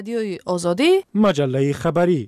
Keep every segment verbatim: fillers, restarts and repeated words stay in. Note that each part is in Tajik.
رادیوی آزادی مجله خبری.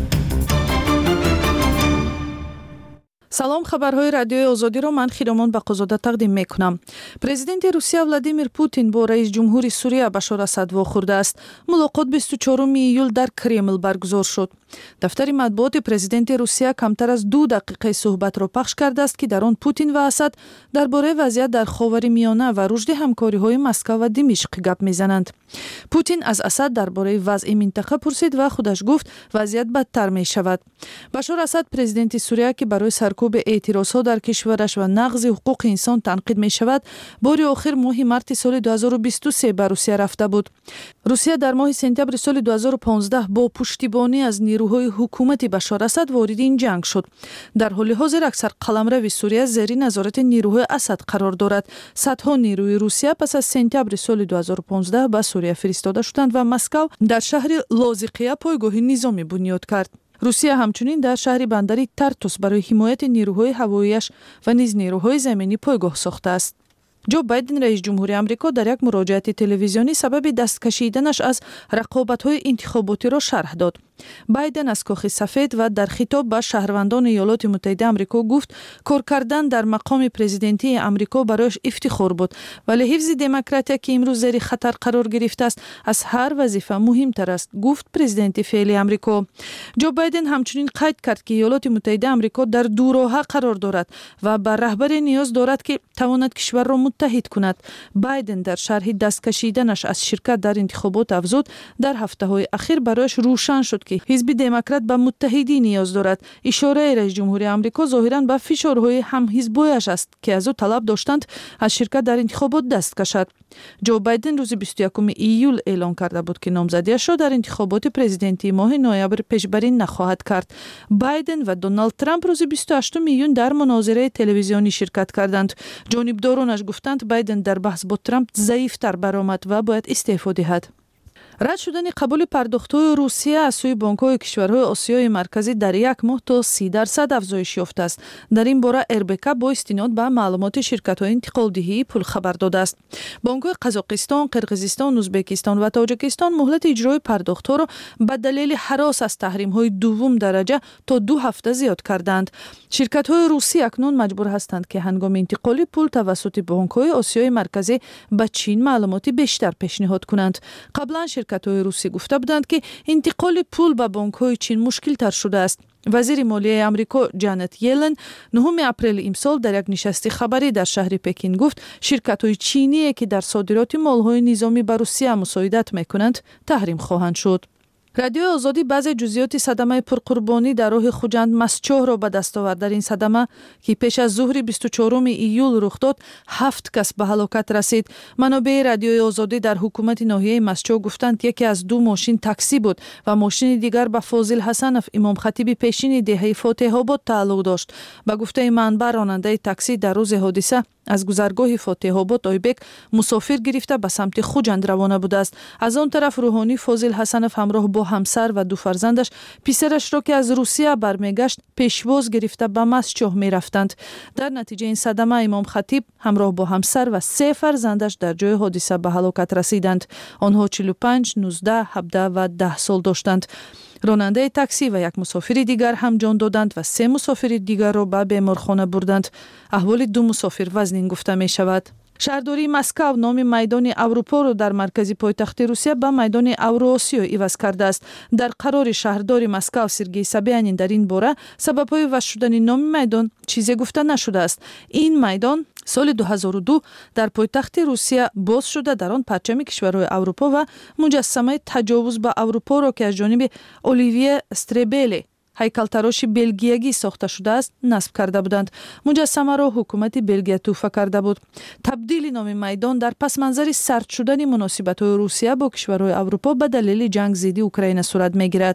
салом, хабарҳои радиои озодиро ман Хиромон Бақозода тақдим мекунам. Президенти Русия Владимир Путин бо раис ҷумҳури Сурия Башор Асад вохӯрдааст. Мулоқот бисту чорум июл дар Кремл баргузор шуд. дафтари матбуоти президенти Русия камтар аз ду дақиқаи суҳбатро пахш кардааст, ки дар он Путин ва Асад дар бораи вазъият дар Ховари Миёна ва рушди ҳамкориҳои Москва ва Димишқ гап мезананд. Путин аз Асад дар бораи вазъи минтақа пурсид ва худаш гуфт вазъият бадтар мешавад. Башор Асад президенти Сурия, ки барои саркӯби эътирозҳо дар кишвараш ва нағзи ҳуқуқи инсон танқид мешавад, бори охир моҳи марти соли ду ҳазору бисту се ба Русия рафта буд. Русия дар моҳи сентябри соли ду ҳазору понздаҳ бо пуштибонӣ аз нирӯҳои ҳукумати Башор Асад вориди ин ҷанг шуд. Дар ҳоли ҳозир аксар қаламрави Сурия зери назорати нирӯҳои Асад қарор дорад. Садҳо нирӯи Русия пас аз сентябри соли ду ҳазору понздаҳ ба Сурия фиристода шуданд ва Москав дар шаҳри Лозиқия пойгоҳи низомӣ бунёд кард. Русия ҳамчунин дар шаҳри бандари Тартус барои ҳимояти нирӯҳои ҳавоияш ва низ нирӯҳои заминӣ пойгоҳ сохтааст. ҷо Байден раис ҷумҳури Амрико дар як муроҷиати телевизионӣ сабаби даст кашиданаш аз рақобатҳои интихоботиро шарҳ дод. Байден аз кохи сафед ва дар хитоб ба шаҳрвандони Иёлоти Муттаҳидаи Амрико гуфт, кор кардан дар мақоми президентии Амрико барояш ифтихор буд, вале ҳифзи демократия, ки имрӯз зери хатар қарор гирифтааст, аз ҳар вазифа муҳимтар аст, гуфт президенти феълии Амрико. ҷо Байден ҳамчунин қайд кард, ки Иёлоти Муттаҳидаи Амрико дар дуроҳа қарор дорад ва ба раҳбаре ниёз дорад, ки тавонад кишварро муттаҳид кунад. Байден дар шарҳи даст кашиданаш аз ширкат дар интихобот афзуд, дар ҳафтаҳои ахир барояш рӯшан шуд, ки ҳизби демократ ба муттаҳидӣ ниёз дорад. Ишораи раис ҷумҳури Амрико зоҳиран ба фишорҳои ҳамҳизбояш аст, ки аз ӯ талаб доштанд аз ширкат дар интихобот даст кашад. ҷо Байден рӯзи бисту якуми июл эълон карда буд, ки номзадиашро дар интихоботи президентии моҳи ноябр пешбарӣ нахоҳад кард. Байден ва Доналд Трамп рӯзи бисту ҳаштум июн дар мунозираи телевизионӣ ширкат карданд. ҷонибдоронаш гуфтанд, Байден дар баҳс бо Трамп заифтар баромад ва бояд истеъфо диҳад. рад шудани қабули пардохтҳои Русия аз сӯи бонкҳои кишварҳои Осиёи марказӣ дар як моҳ то си дарсад афзоиш ёфтааст. Дар ин бора эр бэ ка бо истинод ба маълумоти ширкатҳои интиқолдиҳии пул хабар додааст. Бонкҳои Қазоқистон, Қирғизистон, Узбекистон ва Тоҷикистон муҳлати иҷрои пардохтҳоро ба далели ҳарос аз таҳримҳои дуввум дараҷа то ду ҳафта зиёд карданд. Ширкатҳои русӣ акнун маҷбур ҳастанд, ки ҳангоми интиқоли пул тавассути бонкҳои Осиёи марказӣ ба Чин маълумоти бештар пешниҳод кунанд. Қаблан ширкатҳои русӣ гуфта буданд, ки интиқоли пул ба бонкҳои Чин мушкилтар шудааст. вазири молияи Амрико Ҷанет Йеллен нӯҳуми апрели имсол дар як нишасти хабарӣ дар шаҳри Пекин гуфт, ширкатҳои чиние, ки дар содироти молҳои низомӣ ба Русия мусоидат мекунанд, таҳрим хоҳанд шуд. радиои озодӣ баъзе ҷузъиёти садамаи пурқурбонӣ дар роҳи Хуҷанд Масчоҳро ба даст овард. Дар ин садама, ки пеш аз зуҳри бисту чоруми июл рух дод, ҳафт кас ба ҳалокат расид. манобеи радиои озодӣ дар ҳукумати ноҳияи Масчоҳ гуфтанд, яке аз ду мошин таксӣ буд ва мошини дигар ба Фозил Ҳасанов, имомхатиби пешини деҳаи Фотеҳобод тааллуқ дошт. ба гуфтаи манбаъ, ронандаи таксӣ дар рӯзи ҳодиса аз гузаргоҳи Фотеҳобод Ойбек мусофир гирифта ба самти Хуҷанд равона будааст. аз он тараф рӯҳонӣ Фозил Ҳасанов ҳамроҳ бо ҳамсар ва ду фарзандаш писарашро, ки аз Русия бармегашт, пешвоз гирифта ба Масчоҳ мерафтанд. дар натиҷаи ин садама имом Хатиб ҳамроҳ бо ҳамсар ва се фарзандаш дар ҷои ҳодиса ба ҳалокат расиданд. онҳо чилу панҷ, нуздаҳ, ҳабдаҳ ва даҳ сол доштанд. ронандаи таксӣ ва як мусофири дигар ҳам ҷон доданд ва се мусофири дигарро ба беморхона бурданд. аҳволи ду мусофир вазнин гуфта мешавад. шаҳрдории Москав номи майдони Аврупоро дар маркази пойтахти Русия ба майдони Авроосиё иваз кардааст. дар қарори шаҳрдори Москав Сергей Собянин дар ин бора сабабҳои иваз шудани номи майдон чизе гуфта нашудааст. ин майдон соли ду ҳазору ду дар пойтахти Русия боз шуда, дар он парчами кишварҳои Аврупо ва муҷассамаи таҷовуз ба Аврупоро, ки аз ҷониби Оливие Стребеле, ҳайкалтароши белгиягӣ сохта шудааст, насб карда буданд. муҷассамаро ҳукумати Белгия тӯҳфа карда буд. табдили номи майдон дар пасманзари сард шудани муносибатҳои Русия бо кишварҳои Аврупо ба далели ҷанг зидди Украина сурат мегирад.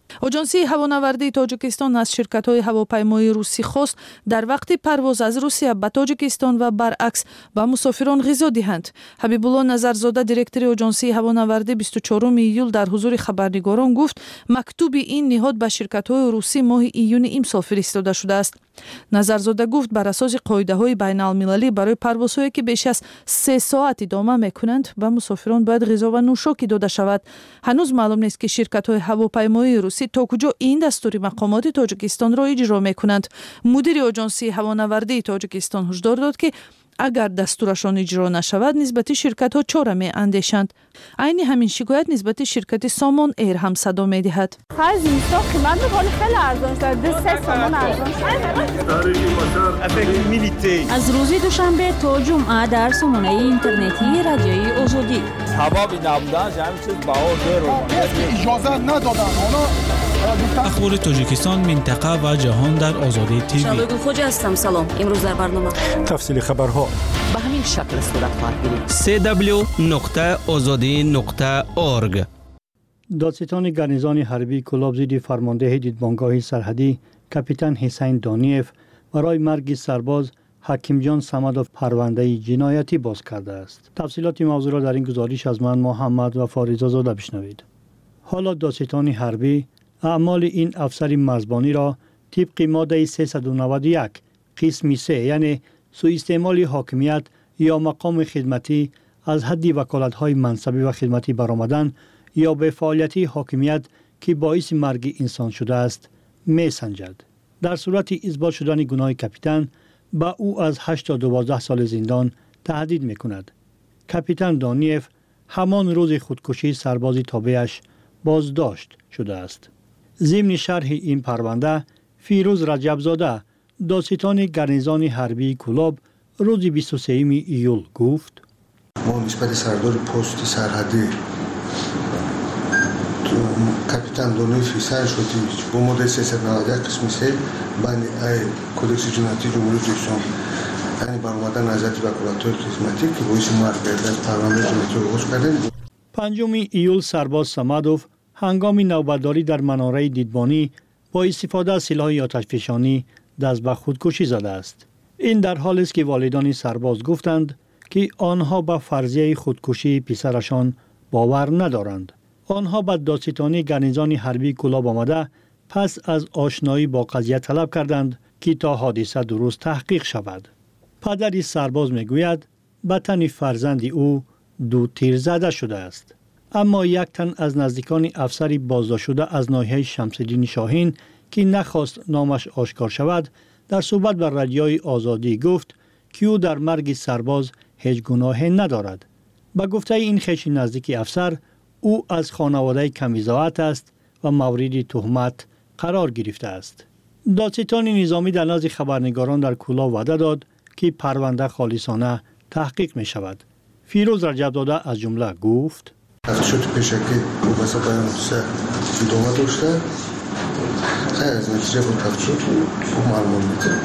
آژانسی هوانوردی تاجیکستان از شرکت‌های هواپیمای روسی خواست در وقت پرواز از روسیه به تاجیکستان و برعکس به مسافران غذا دهند. حبیب الله نظرزاده دیرکتور آژانسی هوانوردی بیست و چهارم ایول در حضور خبرنگاران گفت مکتوب این نهاد به شرکت‌های روسی ماه ایون امسال فرستاده شده است. نظرزاده گفت بر اساس قاعده‌های بین‌المللی برای پروازهایی که بیش از سه ساعت ادامه می‌کنند به مسافران باید غذا و نوشاکی داده شود. هنوز معلوم نیست که شرکت‌های هواپیمایی روسی تا کجا این دستور مقامات تاجیکستان را اجرا می‌کنند. مدیر آژانسی هوانوردی تاجیکستان هشدار داد که اگر دستورشان اجرا نشود نسبت شرکت‌ها چاره می‌اندیشند. عین همین شکایت نسبت شرکت سامان ایر هم صدا می‌دهد. خرج اینستا قیمت می‌کنه خیلی ارزان شده. دو سه سامان ارزان شده. از روز دوشنبه تا جمعه در سامانه اینترنتی رادیوی آزادی. هوا نبودن همین چیز باور رو اجازه ندادن. اونا اخبار تاجیکستان، منطقه و جهان در آزادی تیوی. شادو خوج هستم. سلام. امروز در برنامه تفصیل خبرها به همین شکل صورت خواهد گرفت. سی دبلیو نقطه آزادی نقطه اورگ. دادستان گارنیزون حربی کلاب ضد فرمانده دیدبانگاه سرحدی کاپیتان حسین دانیف برای مرگ سرباز حکیم جان صمدوف پرونده جنایتی باز کرده است. تفصیلات موضوع را در این گزارش از من محمد و فاریزا زاده بشنوید. حالا دادستان حربی اعمال این افسر مرزبانی را طبق ماده سیصد و نود و یک قسم سه یعنی سوء استعمال حاکمیت یا مقام خدمتی از حد وکالت‌های منصبی و خدمتی برآمدن یا به فعالیت حاکمیت که باعث مرگ انسان شده است می‌سنجد. در صورت اثبات شدن گناه کاپیتان با او از هشت تا دوازده سال زندان تهدید می‌کند. کاپیتان دانیف همان روز خودکشی سرباز تابعش بازداشت شده است. ضمن شرح این پرونده فیروز رجبزاده دادستان گارنیزون حربی کلاب روز بیست و سوم ایول گفت ما نسبت سردار پست سرحدی کاپیتان دانیف حسین شدی با ماده سیصد و نود و یک قسم سه بند کدکس جنایتی جمهوری اسلامی یعنی برآمدن از حد وکالت‌های خدمتی که باعث مرگ گردد پرونده جنایتی آغاز کردیم. پنجم ایول سرباز صمدوف هنگام نوبتداری در مناره دیدبانی با استفاده از سلاح آتشفشانی دست به خودکشی زده است. این در حالی است که والدان سرباز گفتند که آنها به فرضیه خودکشی پسرشان باور ندارند. آنها به دادستانی گارنیزون حربی کلاب آمده پس از آشنایی با قضیه طلب کردند که تا حادثه درست تحقیق شود. پدر سرباز میگوید به تن فرزند او دو تیر زده شده است. اما یک تن از نزدیکان افسری بازداشت شده از ناحیه شمس‌الدین شاهین که نخواست نامش آشکار شود در صحبت بر رادیوی آزادی گفت که او در مرگ سرباز هیچ گناهی ندارد. با گفته این خویش نزدیک افسر او از خانواده کمیزاوت است و مورد تهمت قرار گرفته است. دادستان نظامی در نزد خبرنگاران در کولا وعده داد که پرونده خالصانه تحقیق می شود. فیروز رجبزاده از جمله گفت تحقیقات پیشکی مباحثه بیان سه ادامه داشته خیلی از نتیجه خود تحقیقات خوب معلوم میده.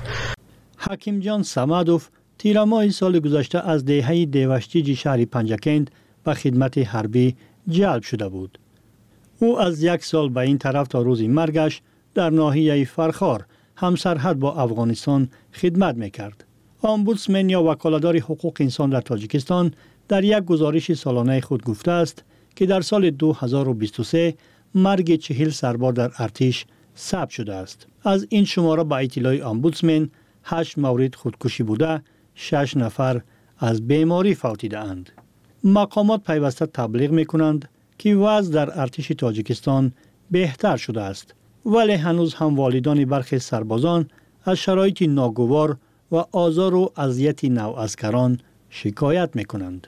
حکیم جان صمدوف تیر ماه سال گذشته از دهه دیوشتیج شهر پنجکند به خدمت حربی جلب شده بود. او از یک سال به این طرف تا روز مرگش در ناحیه فرخار همسرحد با افغانستان خدمت میکرد. امبودسمن یا وکالتدار حقوق انسان در تاجیکستان در یک گزارش سالانه خود گفته است که در سال دو هزار و بیست و سه مرگ چهل سرباز در ارتش ثبت شده است. از این شماره با اطلاع امبودسمن هشت مورد خودکشی بوده، شش نفر از بیماری فوتیده اند. مقامات پیوسته تبلیغ میکنند که وضع در ارتش تاجیکستان بهتر شده است، ولی هنوز هم والدان برخی سربازان از شرایط ناگوار و آزار و اذیت نوعسکران شکایت میکنند.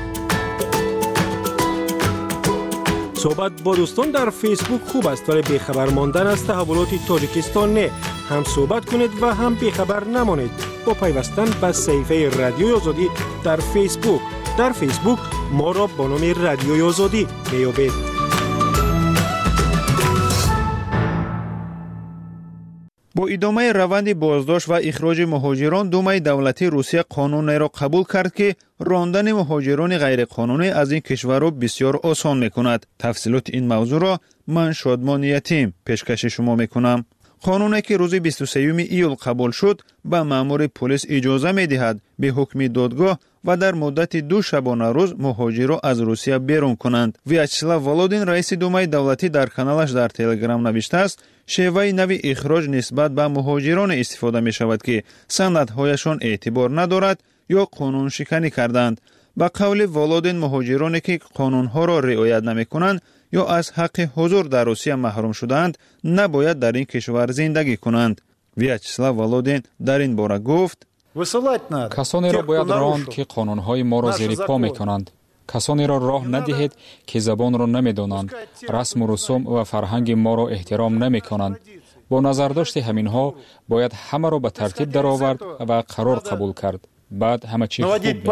صحبت با دوستان در فیسبوک خوب است ولی بیخبر ماندن از تحولات تاجیکستان نه. هم صحبت کنید و هم بیخبر نمانید با پیوستن به صفحه رادیوی آزادی در فیسبوک. در فیسبوک ما را با نام رادیوی آزادی میابید. با ادامه روند بازداشت و اخراج مهاجران، دومای دولتی روسیه قانونی را قبول کرد که راندن مهاجران غیرقانونی از این کشورها بسیار آسان میکند. تفصیلات این موضوع را من شادمان یتیم پیشکش شما میکنم. قانونی که روز بیست و سوم ایول قبول شد به مأمور پلیس اجازه میدهد به حکم دادگاه و در مدت دو شبانه روز مهاجران از روسیه بیرون کنند. ویاچسلاو ولودین رئیس دومای دولتی در کانالش در تلگرام نوشته است شیوه نوی اخراج نسبت به مهاجران استفاده می شود که سندهایشان اعتبار ندارد یا قانون شکنی کردند. با قول ولودین مهاجرانی که قانونها را رعایت نمی کنند یا از حق حضور در روسیه محروم شدند نباید در این کشور زندگی کنند. ویاچسلاو ولودین در این باره گفت کسانی را باید راند که قانونهای ما را زیر پا می کنند. کسانی را راه ندهید که زبان را نمی دانند، رسم و رسوم و فرهنگ ما را احترام نمی کنند. با نظرداشت همینها باید همه را به ترتیب درآورد و قرار قبول کرد. بعد همه چی خوب می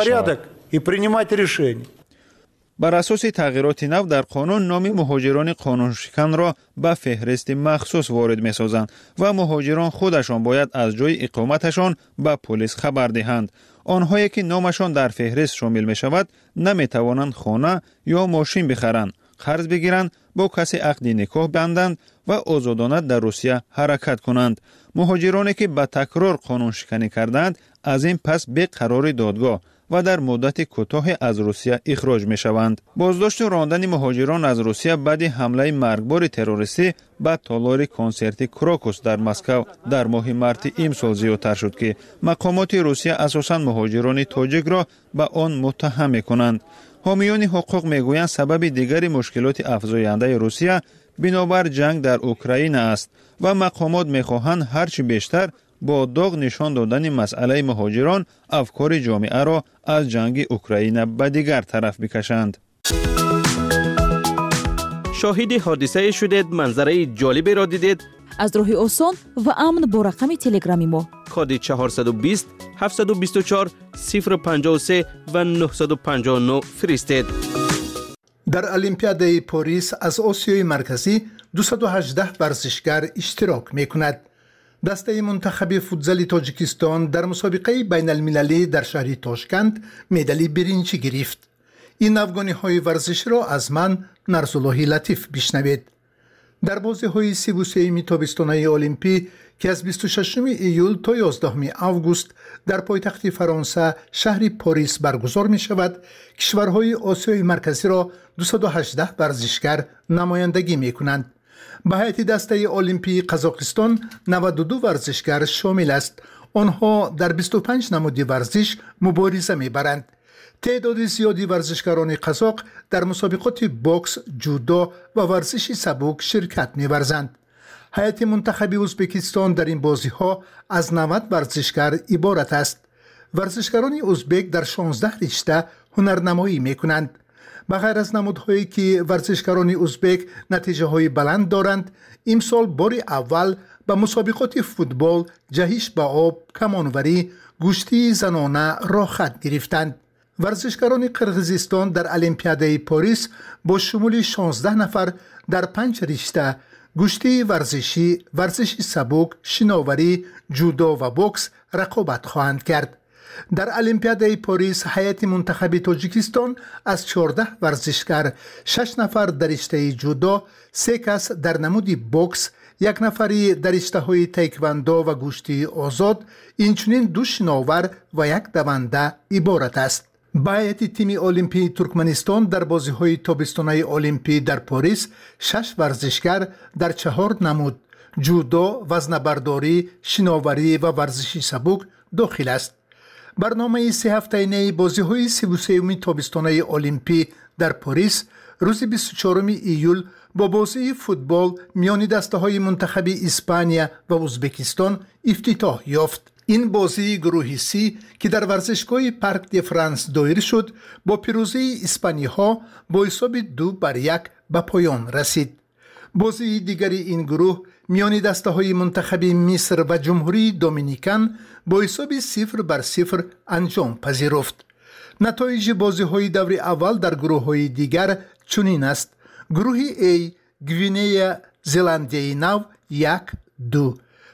شود. بر اساس تغییرات نو در قانون نام مهاجران قانون شکن را به فهرست مخصوص وارد می سازند و مهاجران خودشان باید از جای اقامتشان به پلیس خبر دهند. آنهایی که نامشان در فهرست شامل می شود نمی توانند خانه یا ماشین بخرند، قرض بگیرند، با کسی عقد نکاح بندند و آزادانه در روسیه حرکت کنند. مهاجرانی که به تکرار قانون شکنی کردند از این پس به قرار دادگاه و در مدت کوتاه از روسیه اخراج می شوند. بازداشت و راندن مهاجران از روسیه بعد حمله مرگبار تروریستی به تالار کنسرت کراکوس در مسکو در ماه مارت امسال زیادتر شد که مقامات روسیه اساساً مهاجران تاجیک را به آن متهم می کنند. حامیان حقوق می گویند سبب دیگر مشکلات افزاینده روسیه بنابر جنگ در اوکراین است و مقامات می خواهند هرچی بیشتر با داغ نشان دادن مسئله مهاجران افکار جامعه را از جنگ اوکراین به دیگر طرف بکشند. شاهد حادثه شدید، منظره جالبی را دیدید؟ از راه آسان و امن با رقم تلگرامی ما کد چهارصد و بیست هفتصد و بیست و چهار صفر پنجاه و سه و نهصد و پنجاه و نه فرستید. در المپیادای پاریس از آسیای مرکزی دویست و هجده ورزشگر اشتراک می‌کند. دسته منتخب فوتزال تاجیکستان در مسابقه بین المللی در شهر تاشکند مدال برنجی گرفت. این افغانی ورزش را از من نرسالله لطیف بشنوید. در بازی‌های سی و سوم تابستان‌های المپی که از بیست و ششم ایول تا یازدهم آگوست در پایتخت فرانسه شهر پاریس برگزار می شود، کشورهای آسیای مرکزی را دویست و هجده ورزشگر نمایندگی می کنند. به هیئت دسته المپی قزاقستان نود و دو ورزشگر شامل است. آنها در بیست و پنج نماد ورزش مبارزه می برند. تعداد زیادی ورزشکاران قزاق در مسابقات بوکس، جودو و ورزش سبک شرکت می ورزند. هیئت منتخب ازبکستان در این بازی ها از نود ورزشگر عبارت است. ورزشکاران ازبک در شانزده رشته هنرنمایی می کنند. بغیر از نمودهایی که ورزشکاران ازبک نتیجه های بلند دارند، امسال بار اول به مسابقات فوتبال، جهش به آب، کمانوری، گشتی زنانه راه خط گرفتند. ورزشکاران قرقیزستان در المپیادای پاریس با شمول شانزده نفر در پنج رشته گشتی ورزشی، ورزش سبک، شناوری، جودو و بوکس رقابت خواهند کرد. در المپیادای پاریس هیئت منتخب تاجیکستان از چهارده ورزشکار، شش نفر در رشته جودو، سه کس در نمود بوکس، یک نفری در رشته‌های تایکواندو و گوشتی آزاد، اینچنین دو شناور و یک دونده عبارت است. با هیئت تیم المپی ترکمنستان در بازی‌های تابستان‌های المپی در پاریس شش ورزشکار در چهار نمود جودو، وزنه‌برداری، شناوری و ورزش سبک داخل است. برنامه سه هفته‌ای بازی‌های سی و سوم تابستان‌های المپی در پاریس روز بیست و چهارم ایول با بازی فوتبال میان دسته‌های منتخب اسپانیا و ازبکستان افتتاح یافت. این بازی گروهی سی که در ورزشگاه پارک دی فرانس دایر شد با پیروزی اسپانیاها با حساب دو بر یک به پایان رسید. بازی دیگری این گروه میان دسته‌های منتخب مصر و جمهوری دومینیکن با حساب صفر بر صفر انجام پذیرفت. نتایج بازی‌های دور اول در گروه‌های دیگر چنین است: گروه A گوینه زلندیای نو یک دو،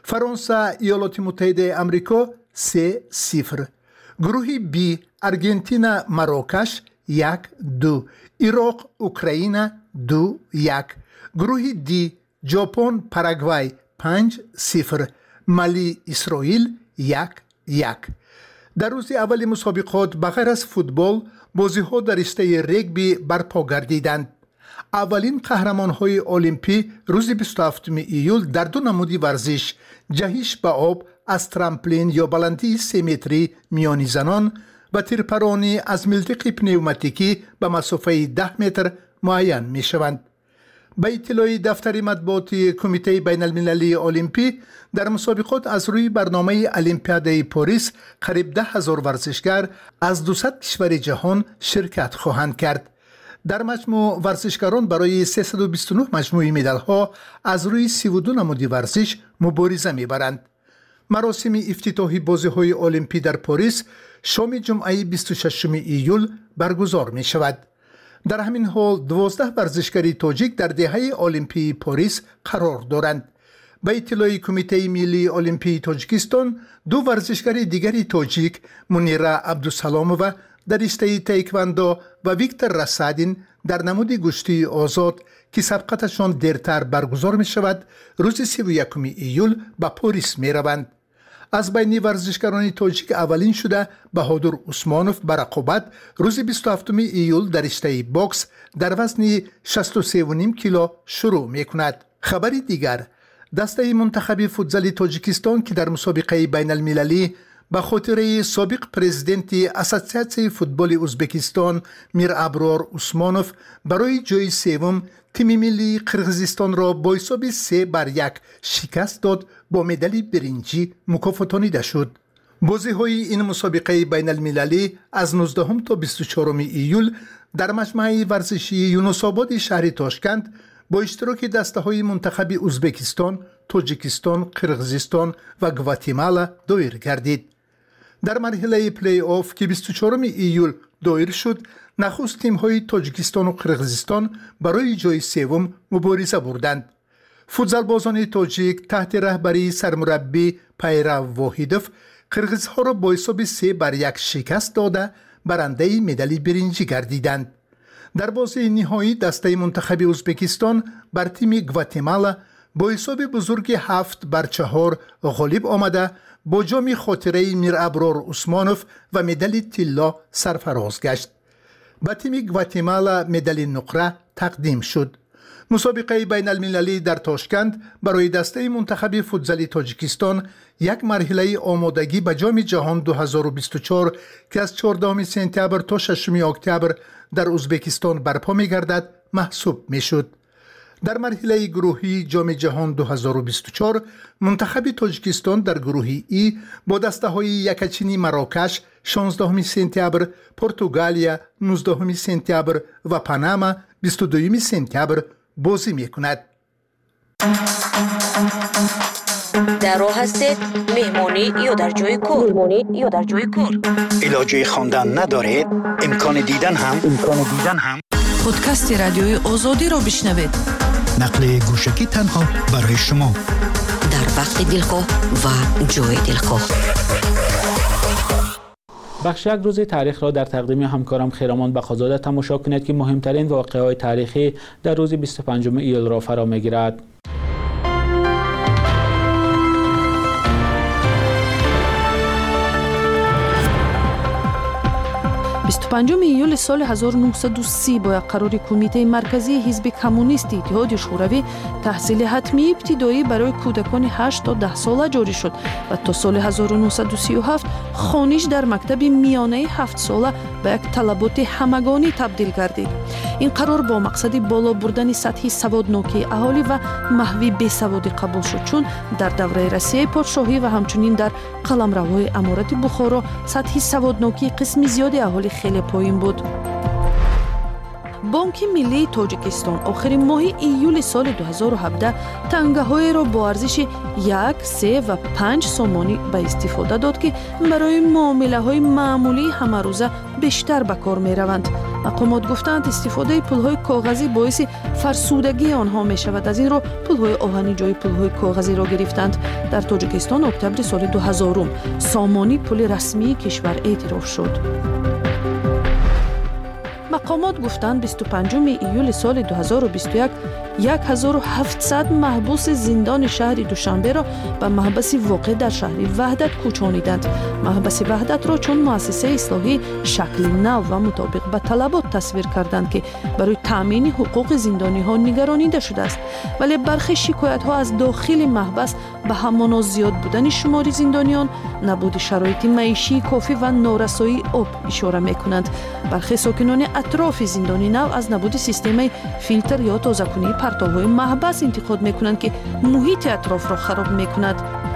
فرانسه ایالات متحده آمریکا سه صفر. گروه بی ارژانتین مراکش یک دو. عراق اوکراین دو یک. گروه دی ژاپن پاراگوای پنج صفر. مالی اسرائیل یک یک. در روز اول مسابقات بغیر از فوتبال بازی‌ها در رشته رگبی برپا گردیدند. اولین قهرمان‌های المپی روز بیست و هفتم ایول در دو نمود ورزش جهش به آب از ترامپلین یا بلندی سه متری میانی زنان و تیرپرانی از ملتق پنوماتیکی به مسافه ده متر معین می‌شوند. به اطلاع دفتر مطبوعاتی کمیته بین المللی المپی در مسابقات از روی برنامه المپیاد پاریس قریب ده هزار ورزشگر از دویست کشور جهان شرکت خواهند کرد. در مجموع ورزشکاران برای سیصد و بیست و نه مجموعه مدال ها از روی سی و دو نمود ورزش مبارزه میبرند. مراسم افتتاحی بازی‌های المپی در پاریس شام جمعه بیست و ششم ایول برگزار می شود. در همین حال دوازده ورزشکاری تاجیک در دهه المپی پاریس قرار دارند. به اطلاع کمیته ملی المپی تاجیکستان دو ورزشکار دیگری تاجیک منیره عبدالسلامووا در رشته تایکواندو و ویکتور رسادین در نمود گشتی آزاد که سبقتشان دیرتر برگزار می شود روز سی و یکم ایول به پاریس می روند. از بین ورزشکاران تاجیک اولین شده بهادر عثمانوف به رقابت روز بیست و هفتم ایول در رشته باکس در وزن شصت و سه و نیم کیلو شروع می کند. خبری دیگر، دسته منتخب فوتزال تاجیکستان که در مسابقه بین المللی به خاطر سابق پرزیدنت اساسیاسیون فوتبال ازبکستان میر ابرار عثمانوف برای جای سوم تیم ملی قرقیزستان را با حساب سه بر یک شکست داد، با مدال برنجی مکافاتانیده شد. بازی‌های این مسابقه بین المللی از نوزدهم تا بیست و چهارم ایول در مجمع ورزشی یونس‌آباد شهر تاشکند با اشتراک دسته‌های منتخب ازبکستان، تاجیکستان، قرقیزستان و گواتیمالا دایر گردید. در مرحله پلی آف که بیست و چهارم ایول دایر شد، نخست تیم‌های تاجیکستان و قرقیزستان برای جای سوم مبارزه بردند. فوتبالبازان تاجیک تحت رهبری سرمربی پیرو واحدوف قرقیزها را با حساب سه بر یک شکست داده برنده مدال برنجی گردیدند. در بازی نهایی دسته منتخب ازبکستان بر تیم گواتیمالا با حساب بزرگ هفت بر چهار غالب آمده با جام خاطره میر ابرار عثمانوف و مدال طلا سرفراز گشت. به تیم گواتیمالا مدال نقره تقدیم شد. مسابقه بین المللی در تاشکند برای دسته منتخب فوتزال تاجیکستان یک مرحله آمادگی به جام جهان دو هزار و بیست و چهار که از چهاردهم سپتامبر تا ششم اکتبر در ازبکستان برپا می گردد محسوب می شد. در مرحله گروهی جام جهان دو هزار و بیست و چهار منتخب تاجیکستان در گروه ای با دسته های یکچینی مراکش شانزدهم سپتامبر، پرتغالیا نوزدهم سپتامبر و پاناما بیست و دوم سپتامبر بازی می کند. در راه هستید مهمانی یا در جای کار مهمانی یا در جای کار علاجه خواندن ندارید، امکان دیدن هم امکان دیدن هم پادکست رادیوی آزادی را بشنوید. نقل گوشکی تنها برای شما در وقت دلخواه و جای دلخواه. بخش یک روز تاریخ را در تقدیم همکارم خیرامان بخازاده تماشا کنید که مهمترین واقعه‌های تاریخی در روز بیست و پنجم ایول را فرا می‌گیرد. بیست و پنجم ایول سال هزار و نهصد و سی با قرار کمیته مرکزی حزب کمونیست اتحاد شوروی تحصیل حتمی ابتدایی برای کودکان هشت تا ده ساله جاری شد و تا سال هزار و نهصد و سی و هفت خوانش در مکتب میانه هفت ساله به یک طلبات همگانی تبدیل گردید. این قرار با مقصد بالا بردن سطح سوادناکی اهالی و محو بیسوادی قبول شد، چون در دوره روسیه پادشاهی و همچنین در قلمروهای امارت بخارا سطح سوادناکی قسم زیادی اهالی خیلی پایین بود. بانک ملی تاجیکستان آخرین ماه ایول سال دو هزار و هفده تنگه‌های را با ارزش یک، سه و پنج سومانی به استفاده داد که برای معامله‌های معمولی همه روزه بیشتر به کار می‌روند. مقامات گفتند استفاده پولهای کاغذی باعث فرسودگی آنها می شود. از این رو پولهای آهنی جای پولهای کاغذی را گرفتند. در تاجیکستان اکتبر سال دو هزار سامانی پول رسمی کشور اعتراف شد. مقامات گفتند بیست و پنجم ایول سال دو هزار و بیست و یک هزار و هفتصد محبوس زندان شهر دوشنبه را به محبس واقع در شهر وحدت کوچانیدند. محبس وحدت را چون مؤسسه اصلاحی شکل نو و مطابق به طلبات تصویر کردند که برای تامین حقوق زندانی ها نگرانیده شده است، ولی برخی شکایت ها از داخل محبس به همانا زیاد بودن شمار زندانیان، نبود شرایط معیشی کافی و نارسایی آب اشاره میکنند. برخی ساکنان اطراف زندان نو از نبود سیستم فیلتر یا تازه‌کنی پرتوهای محبس انتقاد میکنند که محیط اطراف را خراب میکند.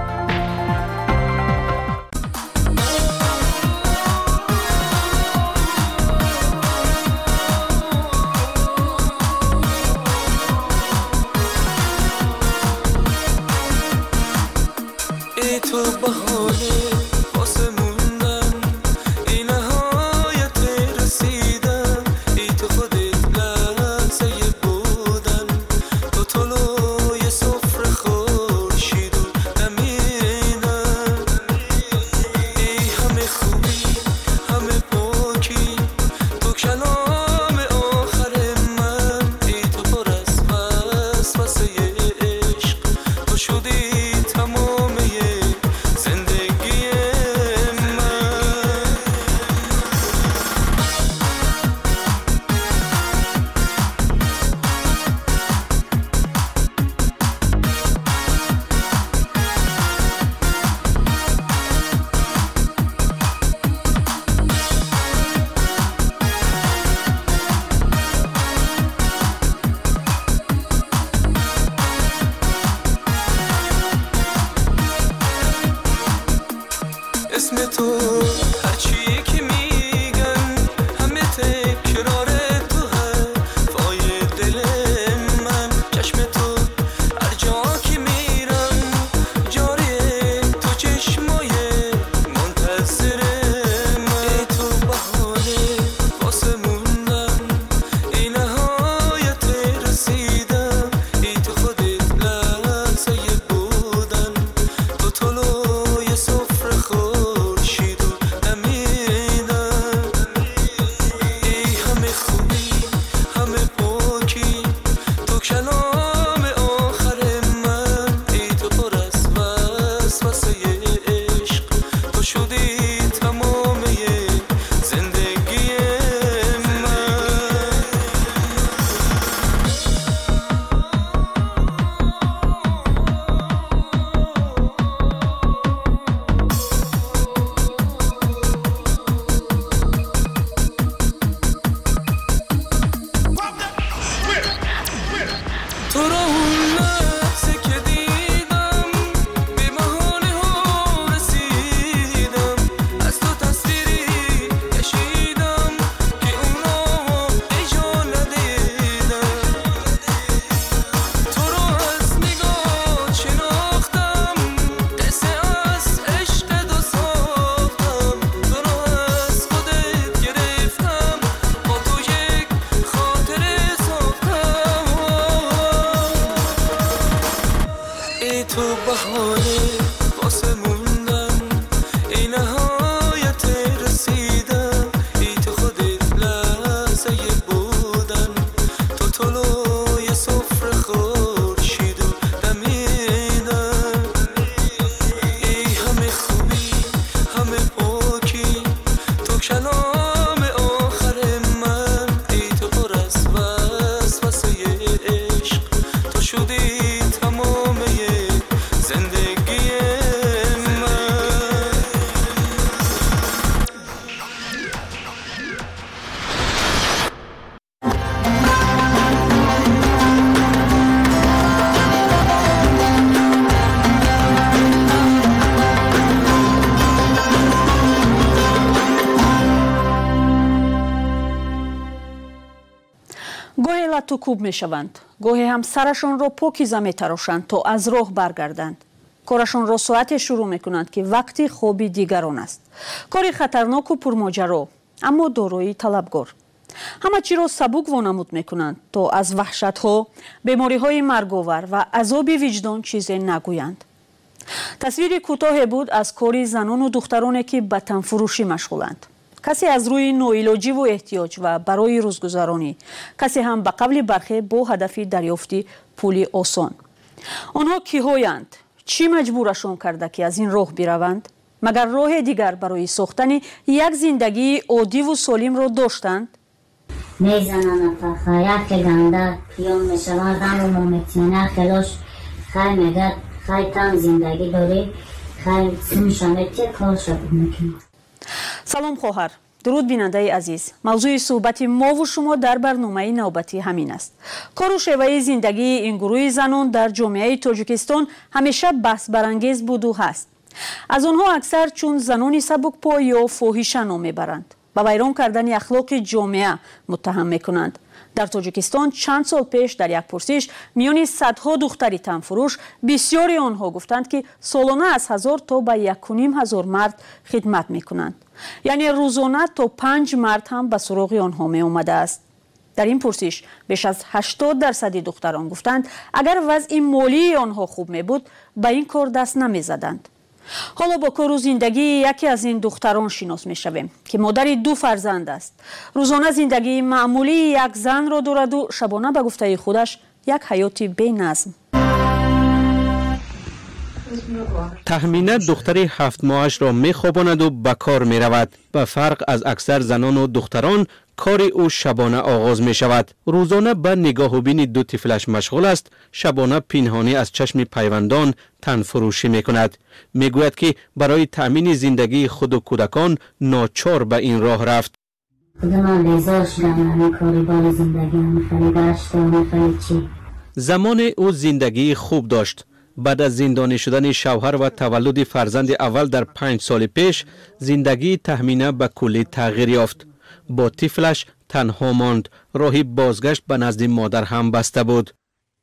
گاهی لطو کوب می شوند، گاهی هم سرشان را پاکیزه می تراشند تا از راه برگردند. کارشان را ساعت شروع می کنند که وقتی خوابی دیگران است. کاری خطرناک و پرماجرا، اما دارایی طلبگار. همه چی را سبک وانمود میکنند تا از وحشت ها، بیماری های مرگاور و عذاب وجدان چیزی نگویند. تصویر کوتاه بود از کاری زنان و دخترانی که به تنفروشی مشغولند. کسی از روی نوعلاجی و احتیاج و برای روزگذرانی، کسی هم به قبل برخی با هدف دریافت پول آسان. آنها کیهایند؟ چی مجبورشان کرده که از این راه بروند؟ مگر راه دیگر برای ساختن یک زندگی عادی و سالم را داشتند؟ میزنن افخا یک گنده پیام میشوند غم و ممتینه خلاش خیلی میگد خیلی تم زندگی داری خیلی سمشانتی کار شد میکنه. سلام خواهر، درود بیننده عزیز. موضوع صحبت ما و شما در برنامه نوبتی همین است. کار و شیوه زندگی این گروه زنان در جامعه تاجیکستان همیشه بحث برانگیز بود و هست. از آنها اکثر چون زنان سبکپا یا فاحشه نام میبرند، با ویران کردن اخلاق جامعه متهم میکنند. در تاجیکستان چند سال پیش در یک پرسش میان صدها دختری تنفروش بسیاری آنها گفتند که سالانه از هزار تا به یک و نیم هزار مرد خدمت میکنند. یعنی روزانه تا پنج مرد هم به سراغ آنها می آمده است. در این پرسش بیش از هشتاد درصد دختران گفتند اگر وضع مالی آنها خوب می بود به این کار دست نمی زدند. حالا با کار و زندگی یکی از این دختران شناس می شویم که مادر دو فرزند است. روزانه زندگی معمولی یک زن را دارد و شبانه به گفته خودش یک حیات بی نظم. تهمینه دختر هفت ماهش را می خواباند و به کار می رود. به فرق از اکثر زنان و دختران کار او شبانه آغاز می شود. روزانه به نگاه و بین دو طفلش مشغول است. شبانه پنهانی از چشم پیوندان تن فروشی می کند. می گوید که برای تأمین زندگی خود و کودکان ناچار به این راه رفت. زمان او زندگی خوب داشت. بعد از زندانی شدن شوهر و تولد فرزند اول در پنج سال پیش زندگی تهمینه به کلی تغییر یافت. با طفلش تنها ماند. راهی بازگشت به نزد مادر هم بسته بود.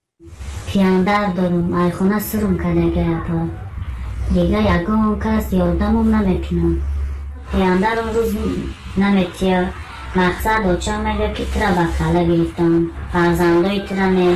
پیاندر دارم ایخونه سرم کدگه اپا دیگه یکم کس یادمم نمیکنم. پیاندر اون روز نمیتیا مقصد اوچا میگه که ترا بکاله گرفتم فرزندای ترا می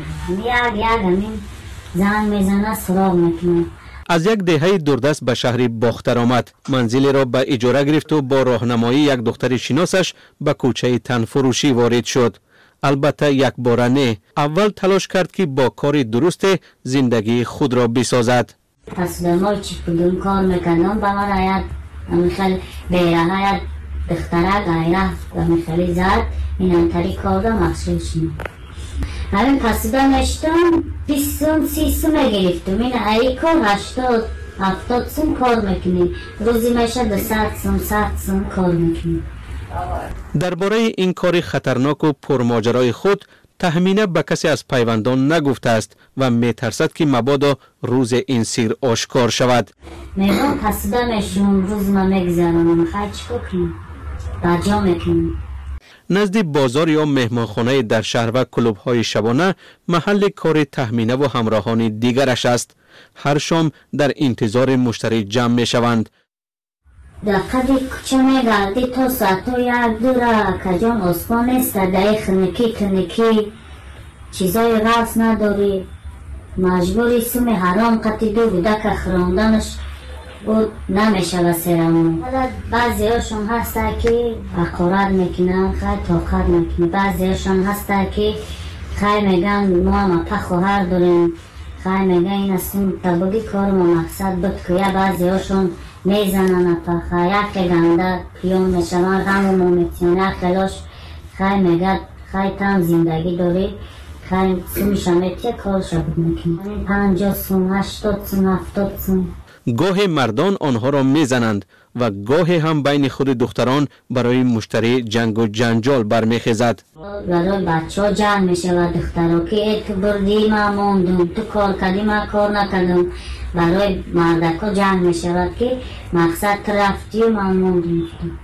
یک یک همین زن میزنه سراغ میکنه. از یک دهه دوردست به شهر باختر آمد. منزلی را به اجاره گرفت و با راهنمایی یک دختر شناسش به کوچه تنفروشی وارد شد. البته یک بار نه. اول تلاش کرد که با کار درست زندگی خود را بسازد. پس ما چی کدوم کار میکنم با ما راید میخوال بیره های دختره غیره و میخوالی زد این انتری کار را مخصوص شنم. همین قصیده نشتم بیست سوم سی سوم گرفتم. این ای کار هشتاد هفتاد سوم کار میکنی. روزی میشه دو صد سوم صد سوم کار میکنی. درباره این کار خطرناک و پرماجرای خود تهمینه به کسی از پیوندان نگفته است و میترسد که مبادا روز این سیر آشکار شود. میگم قصیده میشم روز ما میگذرانم خواهی چی کنم بجا میکنم. نزد بازار یا مهمانخانه در شهر و کلوب های شبانه محل کار تهمینه و همراهان دیگرش است. هر شام در انتظار مشتری جمع می شوند. در قدر کچه می گردی تا ساعتو یک دوره کجان اسمان است در خنکی تنکی چیزای راست نداری مجبوری سوم حرام قطی دو بوده که خراندنش بود نمیشه و سرمون. بعضی هاشون هسته که اقارت میکنن خیلی طاقت میکنه. بعضی هاشون هسته که خیلی میگن ما هم پخوهر داریم خیلی میگن این استون تبودی کار ما مقصد بود که یا بعضی هاشون میزنن پخه یک گنده پیون میشون غم و مومیتیونه خلاش خیلی میگن خیلی تم زندگی داری خیلی سومی شمیتی کار شد میکنه. پنجاه سوم هشتاد سوم هفتاد سوم. گاه مردان آنها را میزنند و گاه هم بین خود دختران برای مشتری جنگ و جنجال برمیخیزد. برای بچه ها جنگ میشه و دخترها که تو بردی ما موندم تو کار کردی ما کار نکردم. برای مردک ها جنگ میشه که مقصد رفتی و ما موندم.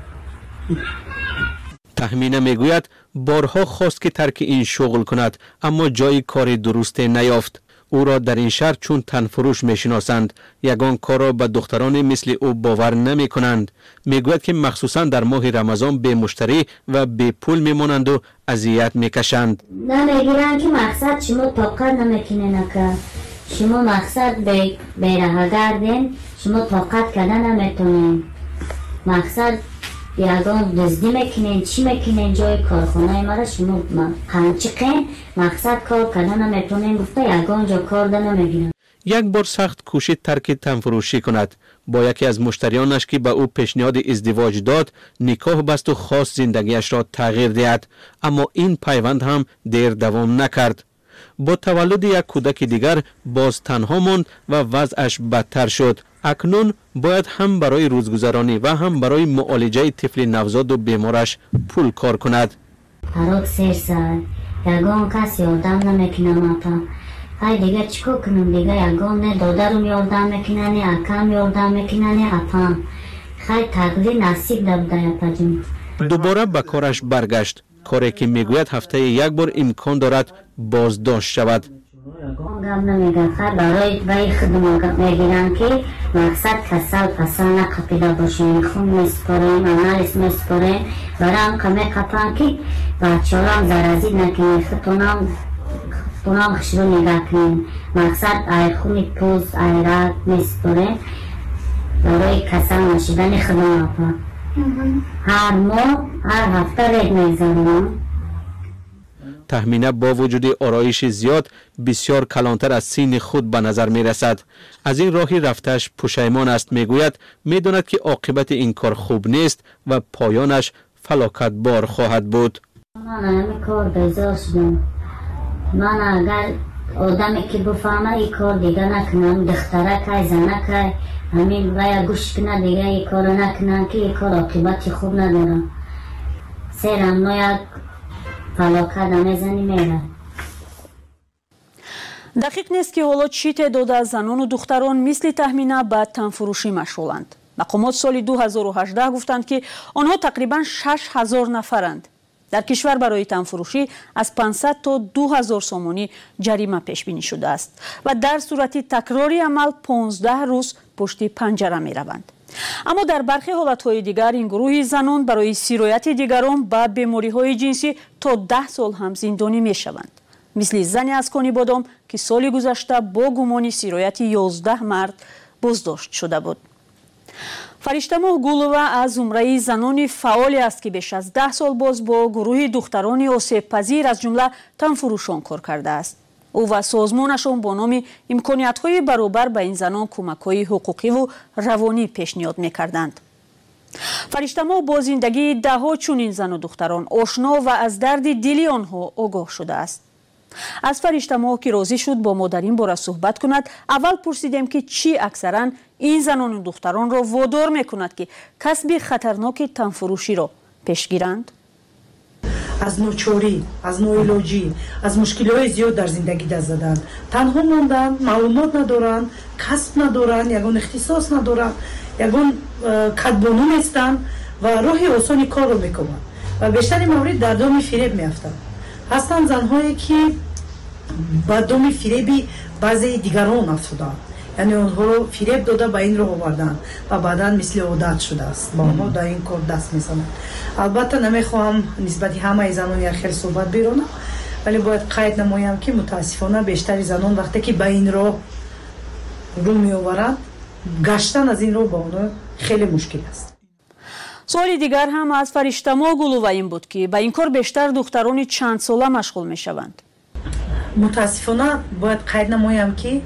تهمینه میگوید بارها خواست که ترک این شغل کند اما جای کار درست نیافت. او را در این شهر چون تنفروش میشناسند. یگان کار را به دختران مثل او باور نمی کنند. میگوید که مخصوصا در ماه رمضان به مشتری و به پول میمانند و اذیت میکشند. نمیگیرن که مقصد شما طاقت نمیکنین که شما مقصد به بیره گردین شما طاقت کردن نمیتونین. مقصد یگان دزدی میکنین چی میکنین جای کارخانه مرا شما قنچقین مقصد کار کردن نمیتونین گفته یگان جا کار ده نمیگیرن. یک بار سخت کوشید ترک تنفروشی کند. با یکی از مشتریانش که به او پیشنهاد ازدواج داد نکاح بست و خواست زندگیش را تغییر دهد، اما این پیوند هم دیر دوام نکرد. با تولد یک کودک دیگر باز تنها ماند و وضعش بدتر شد. اکنون باید هم برای روزگذرانی و هم برای معالجه طفل نوزاد و بیمارش پول کار کند. هر سر سر یگان کسی یادم نمیکنه ماتا. های دیگه چیکار کنم دیگه یگان نه دادرم یادم میکنه نه اکم یادم میکنه نه اپام. خیلی تقدیر نصیب دبده یپجم. دوباره به کارش برگشت. کاری که میگوید هفته یک بار امکان دارد بازداشت شود. گم نمیگن خیلی برای برای خدمت میگیرن که مقصد کسل پسل نقپیده باشیم خون میسپاریم انالیز میسپاریم برای هم که میقپن که بچه هم زرازید نکنیم خطونام خطونام خشرو نگه کنیم مقصد ای خونی پوز ای رد میسپاریم برای کسل نشیدن خدمت هر ماه هر هفته رید میزنیم. تهمینه با وجود آرایش زیاد بسیار کلانتر از سین خود به نظر می رسد. از این راهی رفتش پشیمان است. می گوید می داند که عاقبت این کار خوب نیست و پایانش فلاکت بار خواهد بود. من همه کار بیزار شدم. من اگر آدمی که بفهمه این کار دیگه نکنم دختره که زنه که همین باید گوش کنه دیگه این کار نکنم که این کار عاقبت خوب ندارم. سیرم نوید فلاکت نمیزنی میره. دقیق نیست که حالا چی تعداد از زنان و دختران مثل تهمینه به تنفروشی مشغولند. مقامات سال دو هزار و هجده گفتند که آنها تقریبا شش هزار نفرند. در کشور برای تنفروشی از پانصد تا دو هزار سومانی جریمه پیش بینی شده است و در صورت تکراری عمل پانزده روز پشت پنجره می روند. اما در برخی حالتهای دیگر این گروه زنان برای سیرایت دیگران با بیماری‌های جنسی تا ده سال هم زندانی می شوند. مثل زنی از کانی بادام که سال گذشته با گمان سیرایت یازده مرد بازداشت شده بود. فرشته ماه گولووا از زمره زنان فعالی است که بیش از ده سال باز با گروه دختران آسیب پذیر از جمله تنفروشان کار کرده است. او و سازمانشان با نام امکانیت‌های برابر به این زنان کمک‌های حقوقی و روانی پیشنهاد می‌کردند. فرشته ماه با زندگی ده‌ها چنین زن و دختران آشنا و از درد دلی آنها آگاه شده است. از فرشته ماه که راضی شد با ما در این باره صحبت کند، اول پرسیدیم که چی اکثرا این زنان و دختران را وادار می‌کند که کسب خطرناک تنفروشی را پیش گیرند. از نوچوری، از نوعلاجی، از مشکلات زیاد در زندگی دست زدند. تنها ماندن، معلومات ندارند، کسب ندارند، یگان اختصاص ندارند، یگان کدبانو نیستند و راه آسانی کار رو میکنند و بیشتر مورد در دام فریب میافتند. هستند زنهایی که با دام فریبی بعضی دیگران افتادند. یعنی آنها رو فریب داده به این راه آوردن و بعدا مثل عادت شده است با آنها در این کار دست میزنند. البته نمیخواهم نسبت همه زنان یک خیلی صحبت بیرونم، ولی باید قید نمایم که متاسفانه بیشتر زنان وقتی که به این راه رو میآورند گشتن از این راه با آنها خیلی مشکل است. سوالی دیگر هم از فرشته ماه گولووا این بود که به این کار بیشتر دختران چند ساله مشغول میشوند. متاسفانه باید قید نمایم که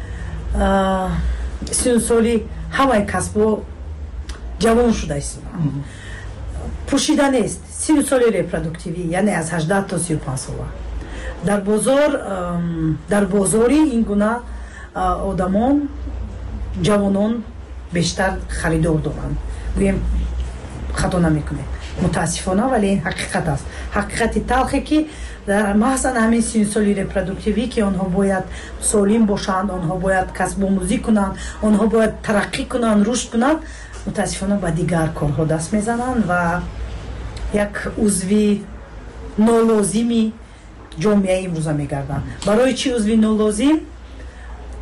سیون سالی همه کسب جوان شده است. پوشیده نیست. سیون سالی ریپرودکتیوی یعنی از هجده تا سی و پنج ساله. در بازار در بازاری این گونه آدمان جوانان بیشتر خریدار دارند. گویم خطا نمیکنه متاسفانه، ولی این حقیقت است. حقیقت تلخی که در محض همین سین سالی ریپرودکتیوی که آنها باید سالم باشند، آنها باید کسب آموزی کنند، آنها باید ترقی کنند، رشد کنند، متاسفانه با دیگر کارها دست میزنند و یک عضوی نالازمی جامعه امروزه میگردند. برای چی عضوی نالازم؟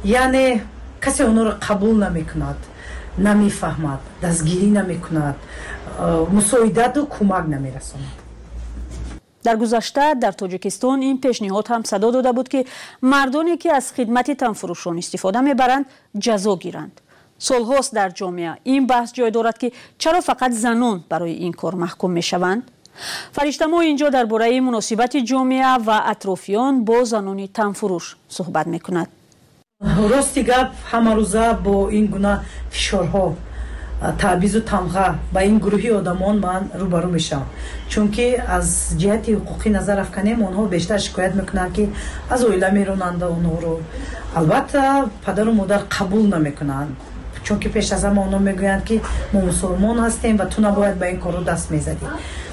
یعنی کسی اونا رو قبول نمیکند، نمیفهمد، دستگیری نمیکند، مساعدت و کمک نمیرساند. در گذشته در تاجیکستان این پیشنهاد هم صدا داده بود که مردانی که از خدمت تنفروشان استفاده میبرند جزا گیرند. سالهاست در جامعه این بحث جای دارد که چرا فقط زنان برای این کار محکوم میشوند؟ فرشته ما اینجا درباره مناسبت جامعه و اطرافیان با زنان تنفروش صحبت میکند. راستی گپ همه روزه با این گونه فشارها، تعویض و تمغه با این گروهی آدمان من روبرو میشم، چون که از جهت حقوقی نظر افکنیم اونها بیشتر شکایت میکنن که از اویله میرونند اونها رو. البته پدر و مادر قبول نمیکنن، چون که پیش از همه اونها میگویند که ما مسلمان هستیم و تو نباید به این کارو دست میزدی.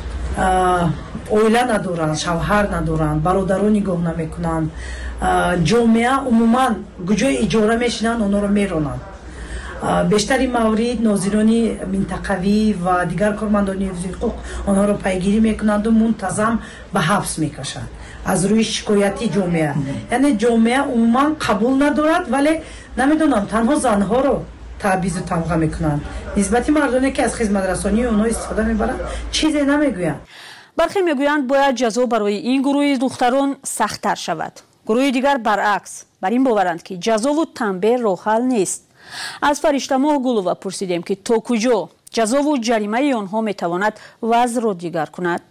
اویله ندارن، شوهر ندارن، برادران نگاه نمیکنن، جامعه عموما گوجای اجاره میشنن اونها رو میرونن. بیشتری مورد ناظران منطقوی و دیگر کارمندان حقوق آنها را پیگیری میکنند و منتظم به حبس میکشند از روی شکایتی جامعه. یعنی جامعه عموما قبول ندارد، ولی نمیدونم تنها زنها رو تعویض و تمغه میکنند. نسبت مردانی که از خدمت رسانی اونها استفاده میبرند چیزی نمیگویند. برخی میگویند باید جزا برای این گروه دختران سخت‌تر شود. گروه دیگر برعکس بر این باورند که جزا و تنبیه راه حل نیست. از فرشته ماه گلووا پرسیدیم که تا کجا جزا و جریمه آنها میتواند وضع را دیگر کند.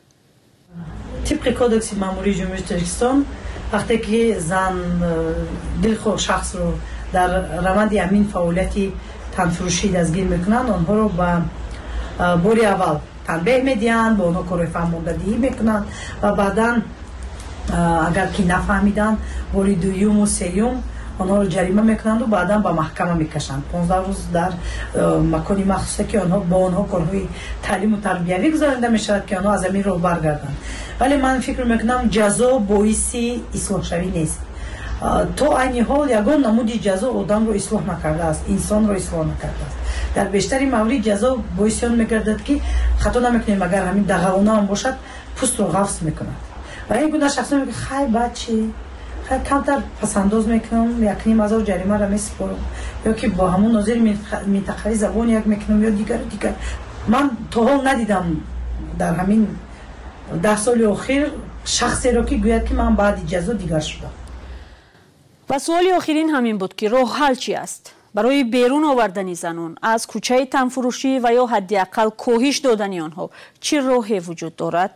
طبق کودکس ماموری جمهوری تاجیکستان وقتی که زن دلخواه شخص رو در روند همین فعالیتی تنفروشی دستگیر میکنند، آنها رو به باری اول تنبیه میدهند، با آنها کار فرماندهی میکنند و بعدا اگر که نفهمیدن باری دوم و سوم آنها رو جریمه میکنند و بعدا به محکمه میکشند. پانزده روز در مکانی مخصوصی که آنها با آنها کارهای تعلیم و تربیوی گذارنده میشود که آنها از امین رو برگردند. ولی من فکر میکنم جزا باعث اصلاح شوی نیست. تو این حال یگان نمودی جزا آدم رو اصلاح نکرده است، انسان رو اصلاح نکرده است. در بیشتری موارد جزا باعث آن میگردد که خطا نمیکنیم اگر همین دغلانه هم باشد پوست رو قفس میکند و این گونه شخصا میگه خیر بچه کمتر پسنداز میکنم، یک نیم هزار جریمه را میسپارم، یا که با همون ناظر منطقه‌ای زبان یک میکنم یا دیگر دیگر. من تا حال ندیدم در همین ده سال اخیر شخصی را که گوید که من بعد جزا دیگر شدم. و سوال آخرین همین بود که راه حل چی است برای بیرون آوردن زنان از کوچه تنفروشی و یا حداقل کاهش دادن آنها؟ چه راهی وجود دارد؟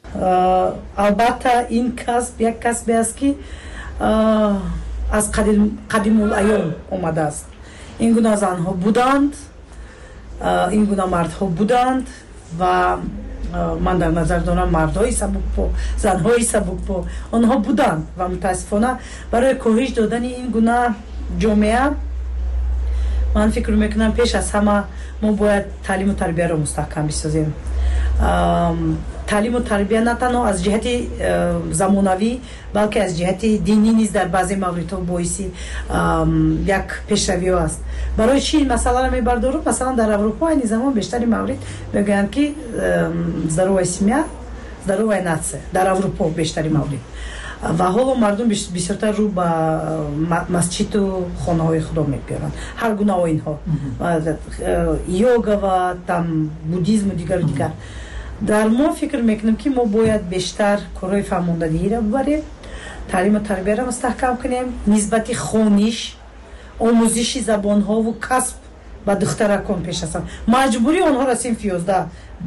البته این کسب یک کسبی است که از قدیم قدیم الایام اومده است. این گونه زنها بودند، این گونه مردها بودند و من در نظر دارم مردهای سبک‌پا، زنهای سبک‌پا آنها بودند و متاسفانه برای کاهش دادن این گونه جامعه من فکر میکنم پیش از همه ما باید تعلیم و تربیه را مستحکم بسازیم. تعلیم و تربیه نه تنها از جهت زمانوی بلکه از جهت دینی نیز در بعضی موردها باعث یک پیشروی است. برای چی مثلا را میبردارم؟ مثلا در اروپا این زمان بیشتری موارد میگن که здоровая семья здоровая нация در اروپا بیشتری موارد و حالا مردم بسیارتر رو به مسجد و خانه های خدا میگیرند. هر گونه اینها یوگا و تام بودیسم و دیگر دیگر. در ما فکر میکنم که ما باید بیشتر کارهای فرماندهی را ببریم، تعلیم و تربیه را مستحکم کنیم، نسبت خوانش، آموزش زبان ها و کسب و دخترکان پیش است. مجبوری آنها را صنف یازده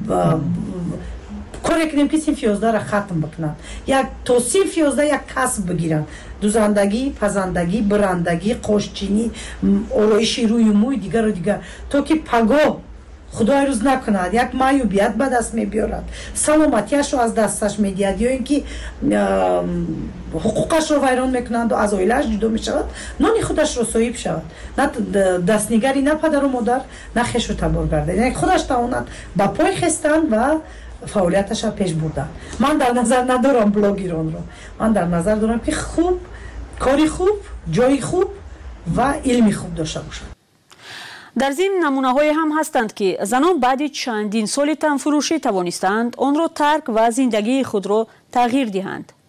کاری کنیم که صنف یازده را ختم بکنند. یک تا صنف یازده یک کسب بگیرند، دوزندگی، پزندگی، برندگی، قاشچینی، آرایش روی موی دیگر و دیگر، تا که پگاه خدای روز نکند یک معیوبیت به دست میبیارد، سلامتیش رو از دستش میدهد یا اینکه حقوقش رو ویران میکنند و از عائله‌اش جدا میشود، نان خودش رو صاحب شود، نه دستنگری، نه پدر و مادر، نه خویش و تبار گردد. یعنی خودش تواند با پای خستن و فعالیتش را پیش بردن. من در نظر ندارم بلاگران رو، من در نظر دارم که خوب کاری خوب، جای خوب و علمی خوب داشته باشند. در ضمن نمونه‌های هم هستند که زنان بعد چندین سال تنفروشی توانستند آن را ترک و زندگی خود را تغییر دهند.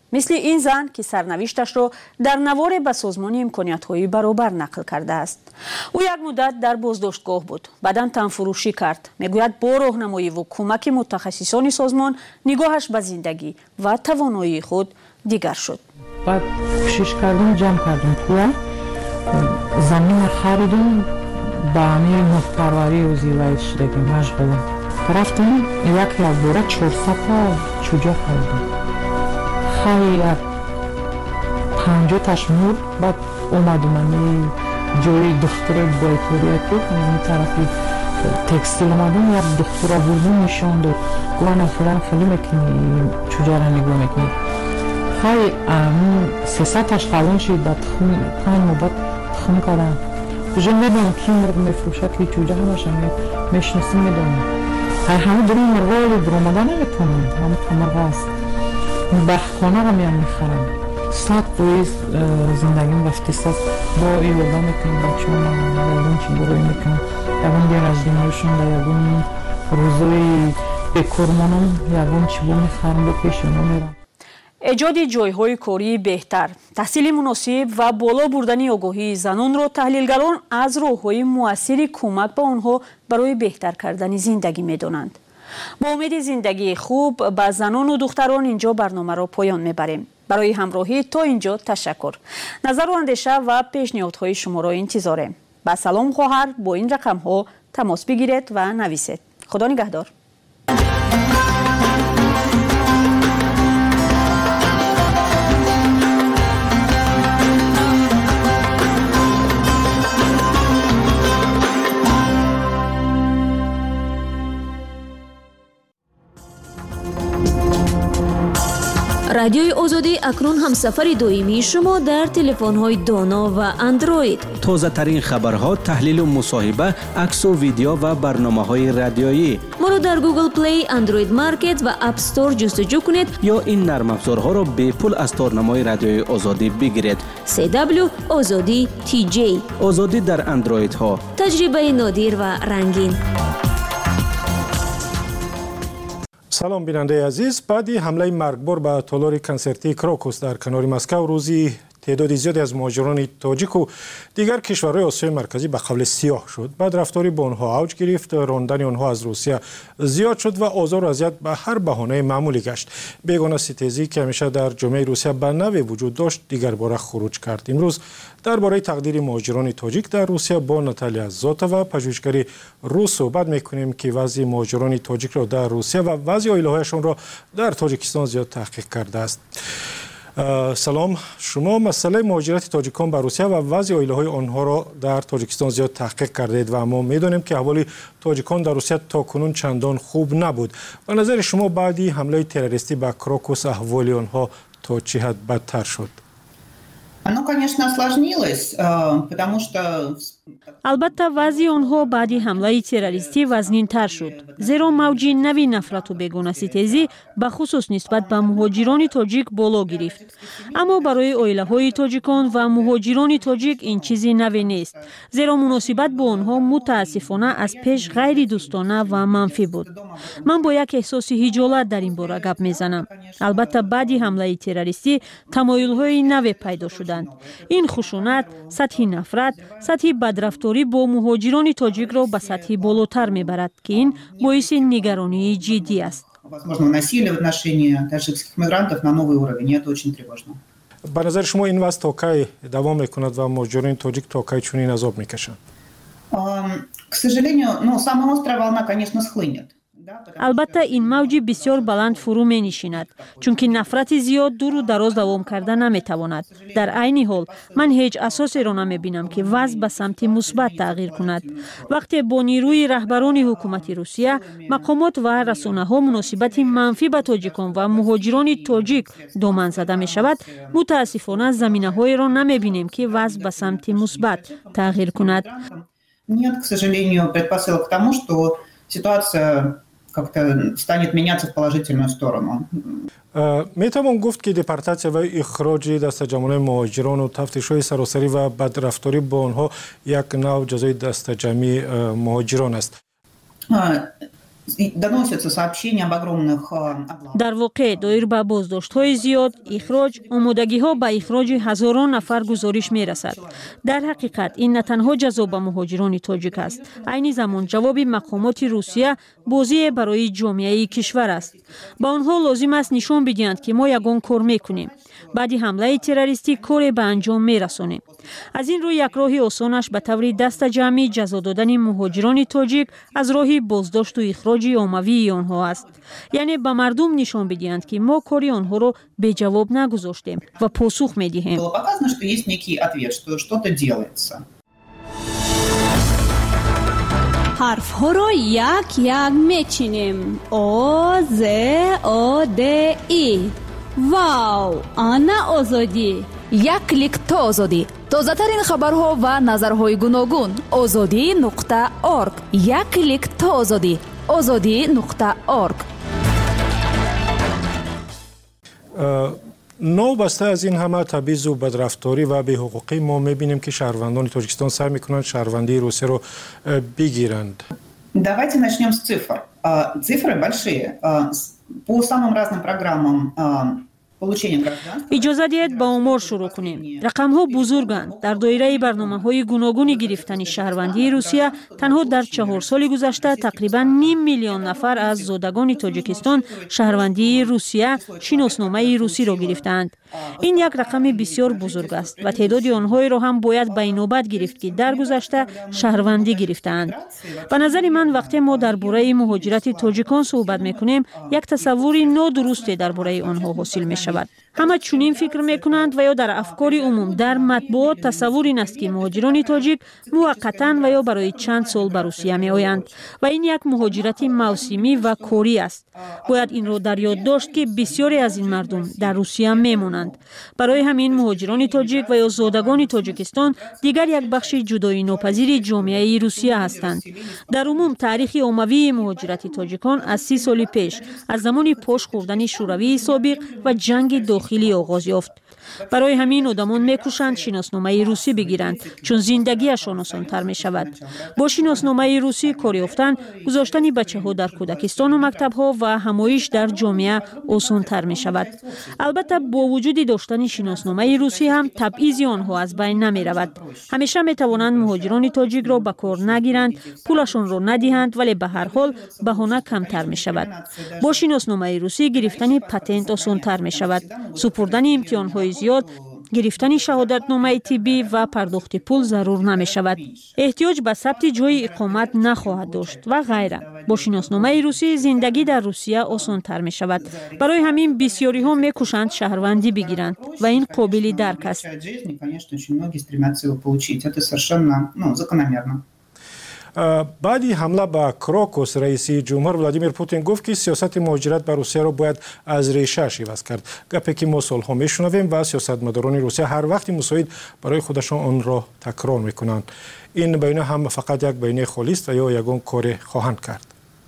مثل این زن که سرنوشتش را در نوار به سازمان امکانیت‌های برابر نقل کرده است. او یک مدت در بازداشتگاه بود. بعداً تنفروشی کرد. میگوید با راهنمایی و کمک متخصصان سازمان نگاهش به زندگی و توانایی خود دیگر شد. بعد کوشش کردیم جمع کردیم پول، زمین خریدیم، با همین محتواری و زیوایی شدیم مشغولیم. رفتیم یک لابوره چهارصد تا چوجه خریدیم. خیلی پنجاه تشمور. بعد اومدیم این جوری دختر بایکوریه بود، این طرفی تکستیل اومدیم، یک دختر بودیم نشان داد. گوانه فلان خیلی میکنی چوجه را نگاه میکنی. خیلی سیصد تاش خلون شد. بعد پنج مدت تخم کردم. چوجه میدونم کی مرد میفروشد که چوجه همش میشناسیم میدونم. همه داریم مرغای برامدن نمیتونم. همه تو مرغ است. بخخانه را میام میخرم. ساعت بویز زندگیم رفتی ساعت با ایوالدا میکنیم بچه هم یادون چی بروی میکنم. یکون دیر از دینایشون در یکون روزوی بکرمانم یکون چی بو میخرم با پیشونو میرم. ایجاد جایهای کاری بهتر، تحصیل مناسب و بالا بردن آگاهی زنان را تحلیلگران از راه‌های مؤثر کمک به آنها برای بهتر کردن زندگی می‌دانند. با امید زندگی خوب به زنان و دختران اینجا برنامه را پایان می‌بریم. برای همراهی تا اینجا تشکر. نظر و اندیشه و پیشنهادهای شما را انتظاریم. با سلام خواهر با این رقم‌ها تماس بگیرید و نویسید. خدا نگهدار. رادیوی آزادی اکنون همسفر دائمی شما در تلفن‌های دانا و اندروید. تازه ترین خبرها، تحلیل و مصاحبه، عکس و ویدیو و برنامه‌های رادیویی. ما را در گوگل پلی، اندروید مارکت و اپ استور جستجو کنید یا این نرم افزارها را به پول از تارنمای رادیوی آزادی بگیرید. سی دبلیو آزادی تی جی. آزادی در اندروید ها. تجربه نادر و رنگین. سلام بیننده عزیز. بعد حمله مرگبار به تالار کنسرتی کراکوس در کنار مسکو روزی تعداد زیادی از مهاجران تاجیک و دیگر کشورهای آسیای مرکزی به قبل سیاه شد. بعد رفتاری با آنها اوج گرفت، راندن آنها از روسیه زیاد شد و آزار و اذیت به هر بهانه معمولی گشت. بیگانه ستیزی که همیشه در جامعه روسیه به نوی وجود داشت دیگر باره خروج کرد. امروز درباره تقدیر مهاجران تاجیک در روسیه با ناتالیا زوتووا پژوهشگر روس صحبت میکنیم که وضع مهاجران تاجیک را در روسیه و وضع عائله‌هایشان را در تاجیکستان زیاد تحقیق کرده است. سلام، شما مسئله مهاجرت تاجیکان به روسیه و وضع عائله‌های آنها را در تاجیکستان زیاد تحقیق کردید و ما می‌دانیم که احوال تاجیکان در روسیه تاکنون چندان خوب نبود. به نظر شما بعدی حمله تروریستی به کراکوس احوال آنها تا چه حد بدتر شد؟ Оно, конечно, осложнилось, потому что البته وضع آنها بعد حمله تروریستی وزنین‌تر شد. زیرا موج نوی نفرت و بیگانه‌ستیزی به خصوص نسبت به مهاجران تاجیک بالا گرفت. اما برای عائله‌های تاجیکان و مهاجران تاجیک این چیزی نوی نیست. زیرا مناسبت با آنها متاسفانه از پیش غیر دوستانه و منفی بود. من با یک احساس خجالت در این باره گپ میزنم. البته بعد حمله تروریستی تمایل‌های نوی پیدا شدند. این خشونت، سطح نفرت، سطح بدرفتاری با مهاجران تاجیک را به سطح بالاتر میبرد که این باعث نگرانی جدی است. به نظر شما این وضع تا کی دوام میکند و مهاجران تاجیک تا کی چنین عذاب میکشند؟ К сожалению, ну, самая острая волна, конечно, схлынет. البته این موج بسیار بلند فرو می نشیند چون که نفرت زیاد دور و دراز دوام کرده نمی تواند. در عین حال من هیچ اساسی را نمی بینم که وضع به سمت مثبت تغییر کند. وقتی با نیروی رهبران حکومت روسیه، مقامات و رسانه ها مناسبت منفی به تاجیکان و مهاجران تاجیک دامن زده می شود، متاسفانه زمینه های را نمی بینیم که وضع به سمت مثبت تغییر کند. Нет, к сожалению, предпосылок к тому, что ситуация как-то станет меняться в положительную сторону. میتوان گفت که دپارتاسیا و اخراج دستجمعان مهاجران و تفتیش‌های سراسری و بدرفتاری با آنها یک نوع جزای دستجمعی مهاجران است. доносятся сообщения об огромных облавах. дар воқеъ доир ба боздоштҳои зиёд, ихроҷ, омодагиҳо ба ихроҷи ҳазорон нафар гузориш мерасад. дар ҳақиқат ин на танҳо ҷазо ба муҳоҷирони тоҷик аст, айни замон ҷавоби мақомоти Русия бозие барои ҷомеаи кишвар аст. ба онҳо лозим аст нишон бидиҳанд, ки мо ягон кор мекунем. баъди ҳамлаи террористӣ коре ба анҷом мерасонем. аз ин рӯ як роҳи осонаш ба таври дастаҷамъӣ ҷазо додани муҳоҷирони тоҷик аз роҳи боздошту ихроҷи оммавии онҳо аст. яъне ба мардум нишон бидиҳанд, ки мо кори онҳоро беҷавоб нагузоштем ва посух медиҳем. Было показано, что есть некий ответ, что что-то делается. ҳарфҳоро як як мечинем. О, З, О, Д, И. Вау, ана озодӣ. як клик то озодӣ. тозатарин хабарҳо ва назарҳои гуногун. озодӣ нуқта орг. як клик то озодӣ. озодӣ нуқта орг. نوبسته از این همه تبعیض و بدرفتاری و بی‌حقوقی ما می‌بینیم که شهروندان تاجیکستان سعی می‌کنند شهروندی روسیه رو بگیرند. Давайте начнем с цифр. Цифры большие. По самым разным программам иҷоза диҳед ба омор шурӯъ кунем. рақамҳо бузурганд. дар доираи барномаҳои гуногуни гирифтани шаҳрвандии Русия танҳо дар чаҳор соли гузашта тақрибан ним миллион нафар аз зодагони Тоҷикистон шаҳрвандии Русия шиносномаи русиро гирифтаанд. ин як рақами бисёр бузург аст ва теъдоди онҳоеро ҳам бояд ба инобат гирифт, ки дар гузашта шаҳрвандӣ гирифтаанд. ба назари ман вақте мо дар бораи муҳоҷирати тоҷикон суҳбат мекунем, як тасаввури нодурусте дар бораи онҳо ҳосил мешавад. ҳама чунин фикр мекунанд ва ё дар афкори умум дар матбуот тасаввур ин аст, ки муҳоҷирони тоҷик муваққатан ва ё барои чанд сол ба Русия меоянд ва ин як муҳоҷирати мавсимӣ ва корӣ аст. бояд инро дар ёд дошт, ки бисёре аз ин мардум дар Русия мемонанд. барои ҳамин муҳоҷирони тоҷик ва ё зодагони Тоҷикистон дигар як бахши ҷудоинопазири ҷомеаи Русия ҳастанд. дар умум таърихи оммавии муҳоҷирати тоҷикон аз си соли пеш аз замони пош хӯрдани шӯравии собиқ ва ҷанги дохилӣ оғоз ёфт. барои ҳамин одамон мекӯшанд шиносномаи русӣ бигиранд, чун зиндагиашон осонтар мешавад. бо шиносномаи русӣ кор ёфтан, гузоштани бачаҳо дар кӯдакистону мактабҳо ва ҳамоиш дар ҷомеа осонтар мешавад. албатта бо вуҷуди доштани шиносномаи русӣ ҳам табъизи онҳо аз байн намеравад. ҳамеша метавонанд муҳоҷирони тоҷикро ба кор нагиранд, пулашонро надиҳанд, вале ба ҳар ҳол баҳона камтар мешавад. бо шиносномаи русӣ гирифтани патент осонтар мешавад. супурдани имтиҳонҳои зиёд, гирифтани шаҳодатномаи тиббӣ ва пардохти пул зарур намешавад. эҳтиёҷ ба сабти ҷойи иқомат нахоҳад дошт ва ғайра. бо шиносномаи русӣ зиндагӣ дар Русия осонтар мешавад. барои ҳамин бисёриҳо мекӯшанд шаҳрвандӣ бигиранд ва ин қобили дарк аст. بعدی حمله به کراکوس رئیس جمهور ولادیمیر پوتین گفت که سیاست مهاجرت به روسیه را باید از ریشه عوض کرد. گپی که ما سالها میشنویم و سیاستمداران روسیه هر وقت مساعد برای خودشان آن را تکرار میکنند. این بیانیه هم فقط یک بیانیه خالی است یا یگان کار خواهند کرد.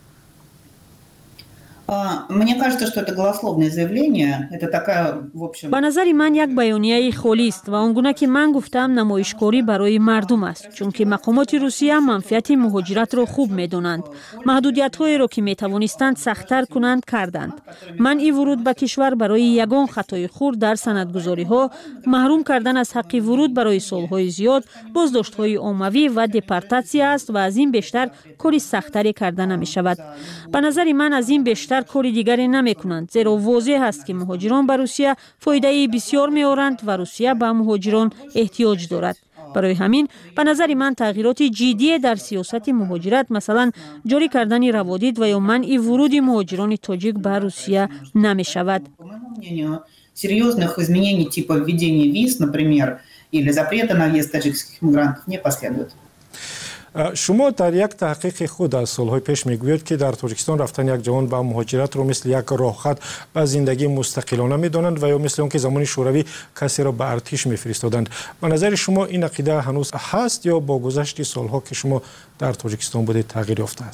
Мне кажется, что это голословное заявление. Это такая, в общем... ба назари ман як баёнияи холист ва он гуна ки ман гуфтам намоишкорӣ барои мардум аст, чунки мақомоти Русия манфиати муҳоҷиратро хуб медонанд. маҳдудиятҳоеро ки метавонистанд сахттар кунанд карданд. манъи вуруд ба кишвар барои ягон хатои хурд дар санадгузориҳо, маҳрум кардан аз ҳаққи вуруд барои солҳои зиёд, боздоштҳои оммавӣ ва депортатсия аст ва аз ин бештар кори сахттаре карда намешавад. ба назари ман аз ин бештар кори дигаре намекунанд, зеро возеҳ аст, ки муҳоҷирон ба Русия фоидаи бисёр меоранд ва Русия ба муҳоҷирон эҳтиёҷ дорад. барои ҳамин ба назари ман тағйироти ҷиддие дар сиёсати муҳоҷират, масалан ҷорӣ кардани раводид ва ё манъи вуруди муҳоҷирони тоҷик ба Русия намешавад. Серьезных изменений типа введения виз, например, или запрета на въезд таджикских мигрантов не последует. شما در یک تحقیق خود از سالهای پیش میگویید که در تاجیکستان رفتن یک جوان با مهاجرت رو مثل یک راهخط به زندگی مستقلانه میدانند و یا مثل اون که زمان شوروی کسی را به ارتش میفرستادند. به نظر شما این عقیده هنوز هست یا با گذشت سالها که شما در تاجیکستان بودید تغییر یافته است؟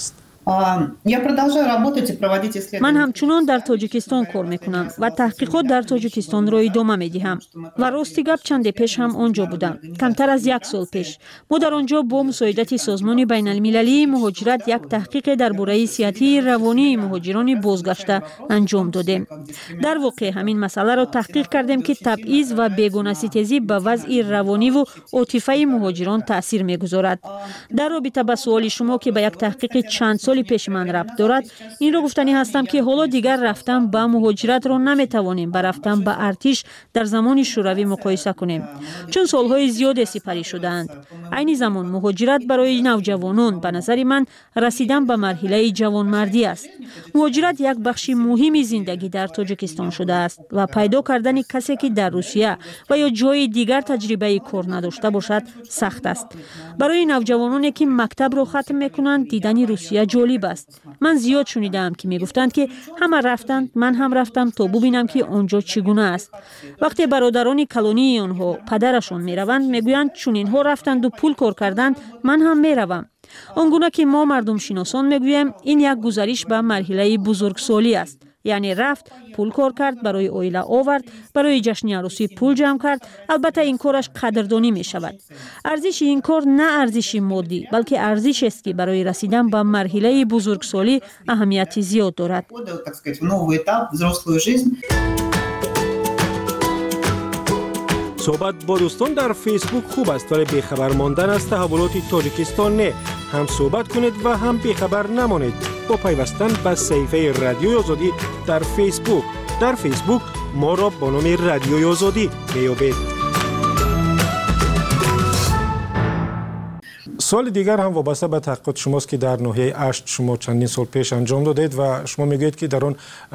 من همچنان در تاجیکستان کار میکنم و تحقیقات در تاجیکستان را ادامه میدهم و راستی گپ چند پیش هم آنجا بودم. کمتر از یک سال پیش ما در آنجا با مساعدت سازمان بین المللی مهاجرت یک تحقیق درباره صحتی روانی مهاجران بازگشته انجام دادیم. در واقع همین مسئله را تحقیق کردیم که تبعیض و بیگانه ستیزی به وضع روانی و عاطفی مهاجران تاثیر میگذارد. در رابطه با سوال شما که به یک تحقیق چند سال پیش من ربط دارد، این را گفتنی هستم که حالا دیگر رفتن به مهاجرت را نمیتوانیم با رفتن به ارتش در زمان شوروی مقایسه کنیم، چون سالهای زیاد سپری شدند. عین زمان مهاجرت برای نوجوانان به نظر من رسیدن به مرحله جوانمردی است. مهاجرت یک بخش مهمی زندگی در تاجیکستان شده است و پیدا کردن کسی که در روسیه و یا جای دیگر تجربه کار نداشته باشد سخت است. برای نوجوانانی که مکتب را ختم میکنند دیدن روسیه جالب است. من زیاد شنیدم که میگفتند که همه رفتند، من هم رفتم تا ببینم که آنجا چگونه است. وقتی برادران کلونی آنها پدرشون میروند میگویند چون اینها رفتند و پول کار کردند من هم میروم. آنگونه که ما مردم شناسان میگوییم این یک گزارش به مرحله بزرگسالی است. یعنی رفت، پول کار کرد، برای اویله آورد، برای جشن عروسی پول جمع کرد. البته این کارش قدردانی می شود. ارزش این کار نه ارزش مادی بلکه ارزش است که برای رسیدن به مرحله بزرگسالی اهمیت زیاد دارد. صحبت با دوستان در فیسبوک خوب است ولی بیخبر ماندن از تحولات تاجیکستان نه. هم صحبت کنید و هم بیخبر نمانید با پیوستن به صفحه رادیوی آزادی در فیسبوک. در فیسبوک ما را با نام رادیوی آزادی میابید. سوال دیگر هم وابسته به تحقیقات شماست که در ناحیه اشت شما چندین سال پیش انجام دادید و شما میگویید که در آن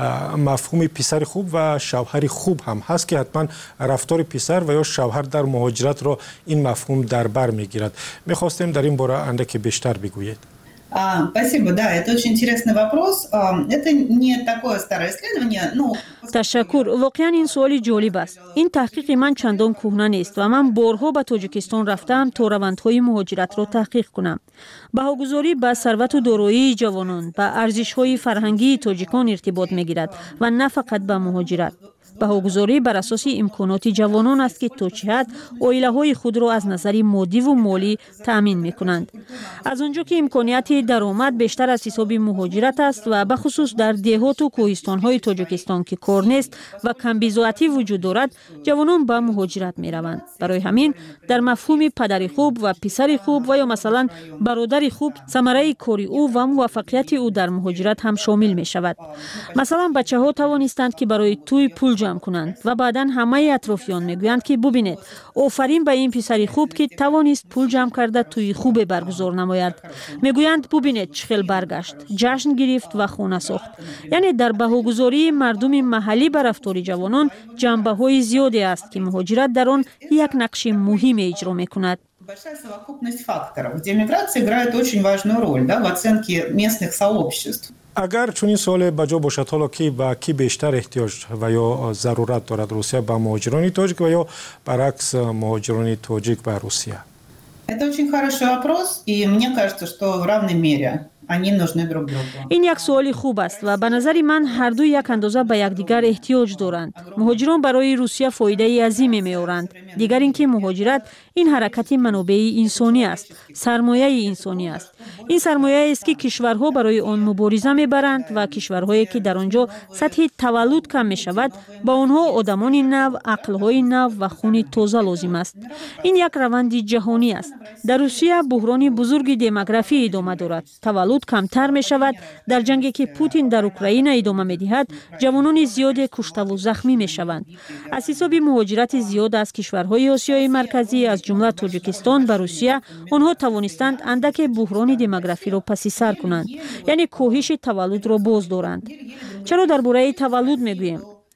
مفهوم پسر خوب و شوهر خوب هم هست که حتما رفتار پسر و یا شوهر در مهاجرت را این مفهوم در بر میگیرد. میخواستیم در این باره اندکی بیشتر بگویید. Спасибо, да, это очень интересный вопрос. Это не такое старое исследование, но... تشکر. واقعا این سوالی جالب است. این تحقیق من چندان کهنه نیست و من بارها به تاجیکستان رفتم تا روندهای مهاجرت را تحقیق کنم. بهاگذاری به ثروت و دارایی جوانان به ارزش‌های فرهنگی تاجیکان ارتباط می‌گیرد و نه فقط به مهاجرت. بهاگذاری بر اساس امکانات جوانان است که تا چه حد عائله‌های خود را از نظر مادی و مالی تأمین می‌کنند. از آنجا که امکانات درآمد بیشتر از حساب مهاجرت است و به خصوص در دهات و کوهستان‌های تاجیکستان که کار نیست و کمبیزاتی وجود دارد، جوانان به مهاجرت می‌روند. برای همین در مفهوم پدر خوب و پسر خوب و یا مثلا برادر خوب ثمره کاری او و موفقیت او در مهاجرت هم شامل می‌شود. مثلا بچه‌ها توانستند که برای توی پول جمع کنند و بعداً همه اطرافیان میگویند که ببینید آفرین به این پسری خوب که توانست پول جمع کرده توی خوب برگزار نماید. میگویند ببینید چخیل برگشت، جشن گرفت و خونه ساخت. یعنی در بهاگذاری مردم محلی بر رفتار جوانان جنبه‌های زیادی است که مهاجرت در آن یک نقش مهم اجرا میکند. Большая совокупность факторов, где миграция играет очень важную роль, да, в оценке местных сообществ. اگر چنین سوال بجا باشد حالا کی با کی بیشتر احتیاج و یا ضرورت دارد روسیه با مهاجران تاجیک و یا برعکس مهاجران تاجیک با روسیه؟ Это очень хороший вопрос, и мне кажется, что в равной мере они нужны друг другу. این یک سوال خوب است و به نظر من هر دو یک اندازه به یکدیگر احتیاج دارند. مهاجران برای روسیه فایده عظیمی می‌آورند. دیگر اینکه مهاجرت این حرکت منابع انسانی است، سرمایه انسانی است. این سرمایه است که کشورها برای آن مبارزه می‌برند و کشورهایی که در آنجا سطح تولد کم می‌شود با آنها آدمان نو، عقل‌های نو و خون تازه لازم است. این یک روند جهانی است. در روسیه بحران بزرگ دموگرافی ادامه دارد. تولد کمتر می‌شود. در جنگی که پوتین در اوکراین ادامه می‌دهد، جوانان زیاد کشته و زخمی می‌شوند. از حساب مهاجرت زیاد از کشورهای آسیای مرکزی از جمله تاجیکستان به روسیه، آنها توانستند اندک بحران دموگرافی را پس سر کنند. یعنی کاهش تولد را باز دارند. چرا درباره تولد میگوییم؟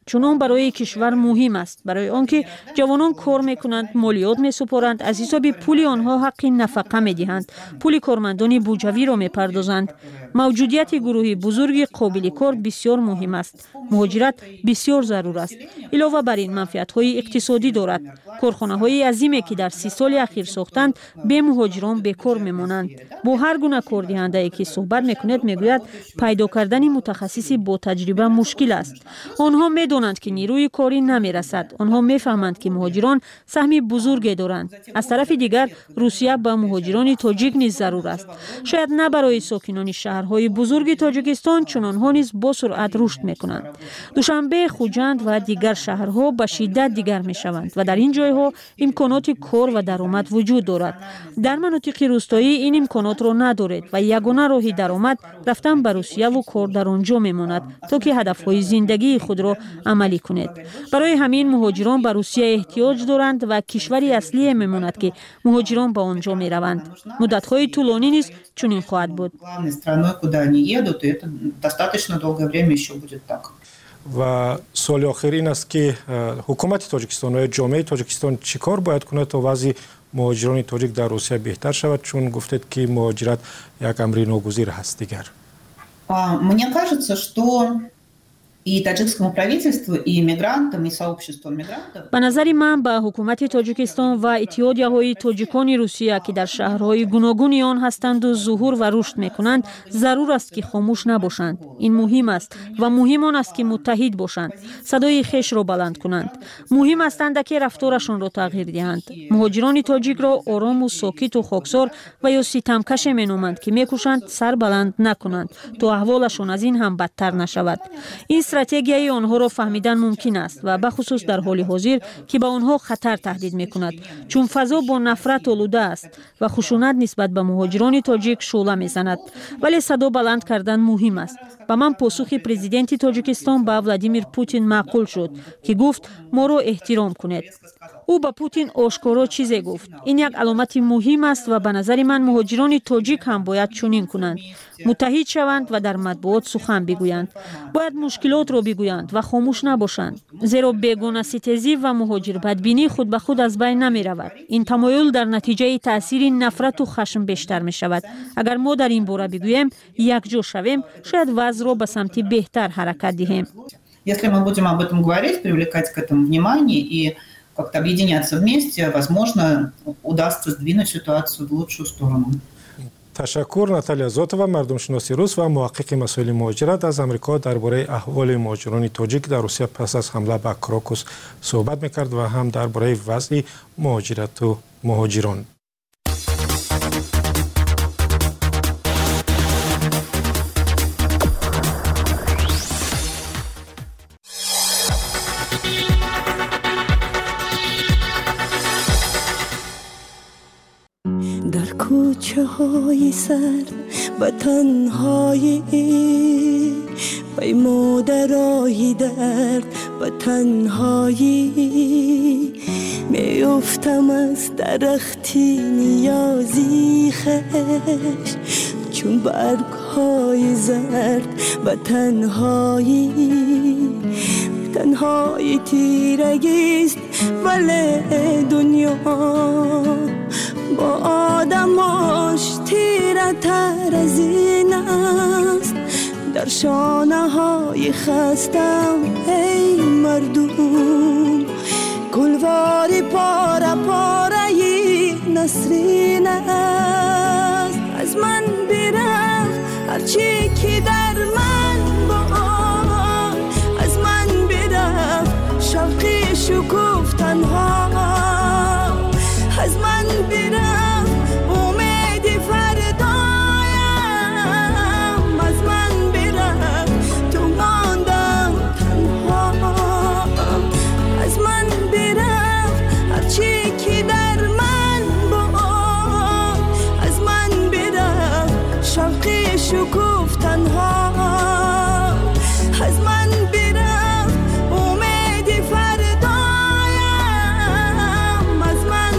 چون برای کشور مهم است، برای آنکه جوانان کار میکنند، مالیات میسپارند، از حساب پول آنها حق نفقه میدهند، پول کارمندان بودجوی را میپردازند. موجودیت گروهی بزرگ قابل کار بسیار مهم است. مهاجرت بسیار ضرور است. علاوه بر این منفعت‌های اقتصادی دارد. کارخانه‌های عظیمی که در سی سال اخیر ساختند به مهاجران بیکار میمانند. با هر گونه کاردهنده‌ای که صحبت میکند میگوید پیدا کردن متخصصی با تجربه مشکل است. آنها میدانند که نیروی کاری نمیرسد. آنها میفهمند که مهاجران سهمی بزرگی دارند. از طرف دیگر روسیه به مهاجران تاجیک نیز ضرور است. شاید نه برای ساکنان شهرهای بزرگ تاجیکستان، چون آنها نیز با سرعت رشد میکنند. دوشنبه، خوجند و دیگر شهرها به شدت دیگر میشوند و در این جایها امکانات کار و درآمد وجود دارد. در مناطق روستایی این امکانات را ندارد و یگانه راه درآمد رفتن به روسیه و کار در آنجا میماند تا که هدفهای زندگی خود را عملی کنید. برای همین مهاجران به روسیه احتیاج دارند و کشوری اصلی میماند که مهاجران به آنجا میروند. مدت‌های طولانی نیز چنین خواهد بود. و سوال آخر این است که حکومت تاجیکستان و جامعه تاجیکستان چیکار باید کند تا وضع مهاجران تاجیک در روسیه بهتر شود، چون گفتید که مهاجرت یک امر ناگزیر هست دیگر. Мне кажется, что и таджикскому правительству, и мигрантам, и сообществу мигрантов. به نظر من به حکومت تاجیکستان و اتحادیه‌های تاجیکان روسیه که در شهرهای گوناگون آن هستند و ظهور و رشد می‌کنند ضرور است که خاموش نباشند. این مهم است و مهم آن است که متحد باشند، صدای خیش را بلند کنند. مهم است که رفتارشان را تغییر دهند. مهاجران تاجیک را آرام و ساکت و خاکسار و یا ستمکش می‌نامند که می‌کوشند سر بلند نکنند تا احوالشان از این هم بدتر نشود. این استراتژی آنها را فهمیدن ممکن است و به خصوص در حال حاضر که به آنها خطر تهدید می‌کند، چون فضا با نفرت آلوده است و خشونت نسبت به مهاجران تاجیک شعله می‌زند. ولی صدا بلند کردن مهم است. با من پاسخ پرزیدنت تاجیکستان به ولادیمیر پوتین معقول شد که گفت ما را احترام کنید. او به پوتین آشکارا چیزی گفت. این یک علامت مهم است و به نظر من مهاجران تاجیک هم باید چنین کنند. متحد شوند و در مطبوعات سخن بگویند. باید مشکلات را بگویند و خاموش نباشند. زیرا بیگانه ستیزی و مهاجر بدبینی خود به خود از بین نمی رود. این تمایل در نتیجه تاثیر نفرت و خشم بیشتر می شود. اگر ما در این باره بگوییم یک جا شویم، شاید وضع را به سمت بهتر حرکت دهیم. Если мы будем об этом говорить, привлекать к этому внимание и как-то объединяться вместе, возможно, удастся сдвинуть ситуацию в лучшую сторону. تشکر. ناتالیا زوتووا، مردم شناسی روس و محقق مسائل مهاجرت از امریکا درباره احوال مهاجران تاجیک در روسیه پس از حمله به کراکوس صحبت می‌کرد و هم درباره وضع مهاجرت و مهاجران. کوچه های سرد و تنهایی پیمودرایی درد و تنهایی میافتم از درختی نیازی خش چون برگ های زرد و تنهایی تنهایی تیرگیست ولی دنیا با آدماش تیره تر از این است در شانه های خستم ای مردم گلواری پاره پاره ی نسرین است از من برفت هرچی که در من بود از من برفت شوقی شکوف تنها از من برفت امید فردایم از من برفت تو ماندم تنها از من برفت هرچی که در من بود از من برفت شوقی شکوف تنها از من برفت امید فردایم از من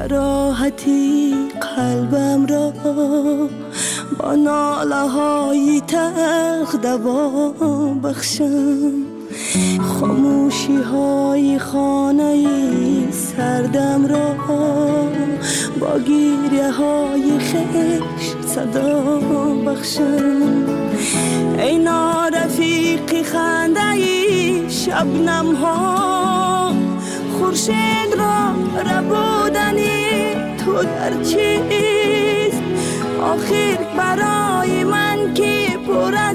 راحتی قلبم را با ناله های تق دوا بخشم، خاموشی های خانه سردم را با گیریه های خشت صدا بخشم. ای نارفیقی خنده ای شبنم ها، خورشید را ربودنی تو در چیست؟ آخر برای من که پر از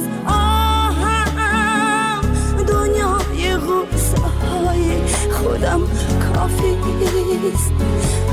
آهم، دنیای غصه های خودم کافی است.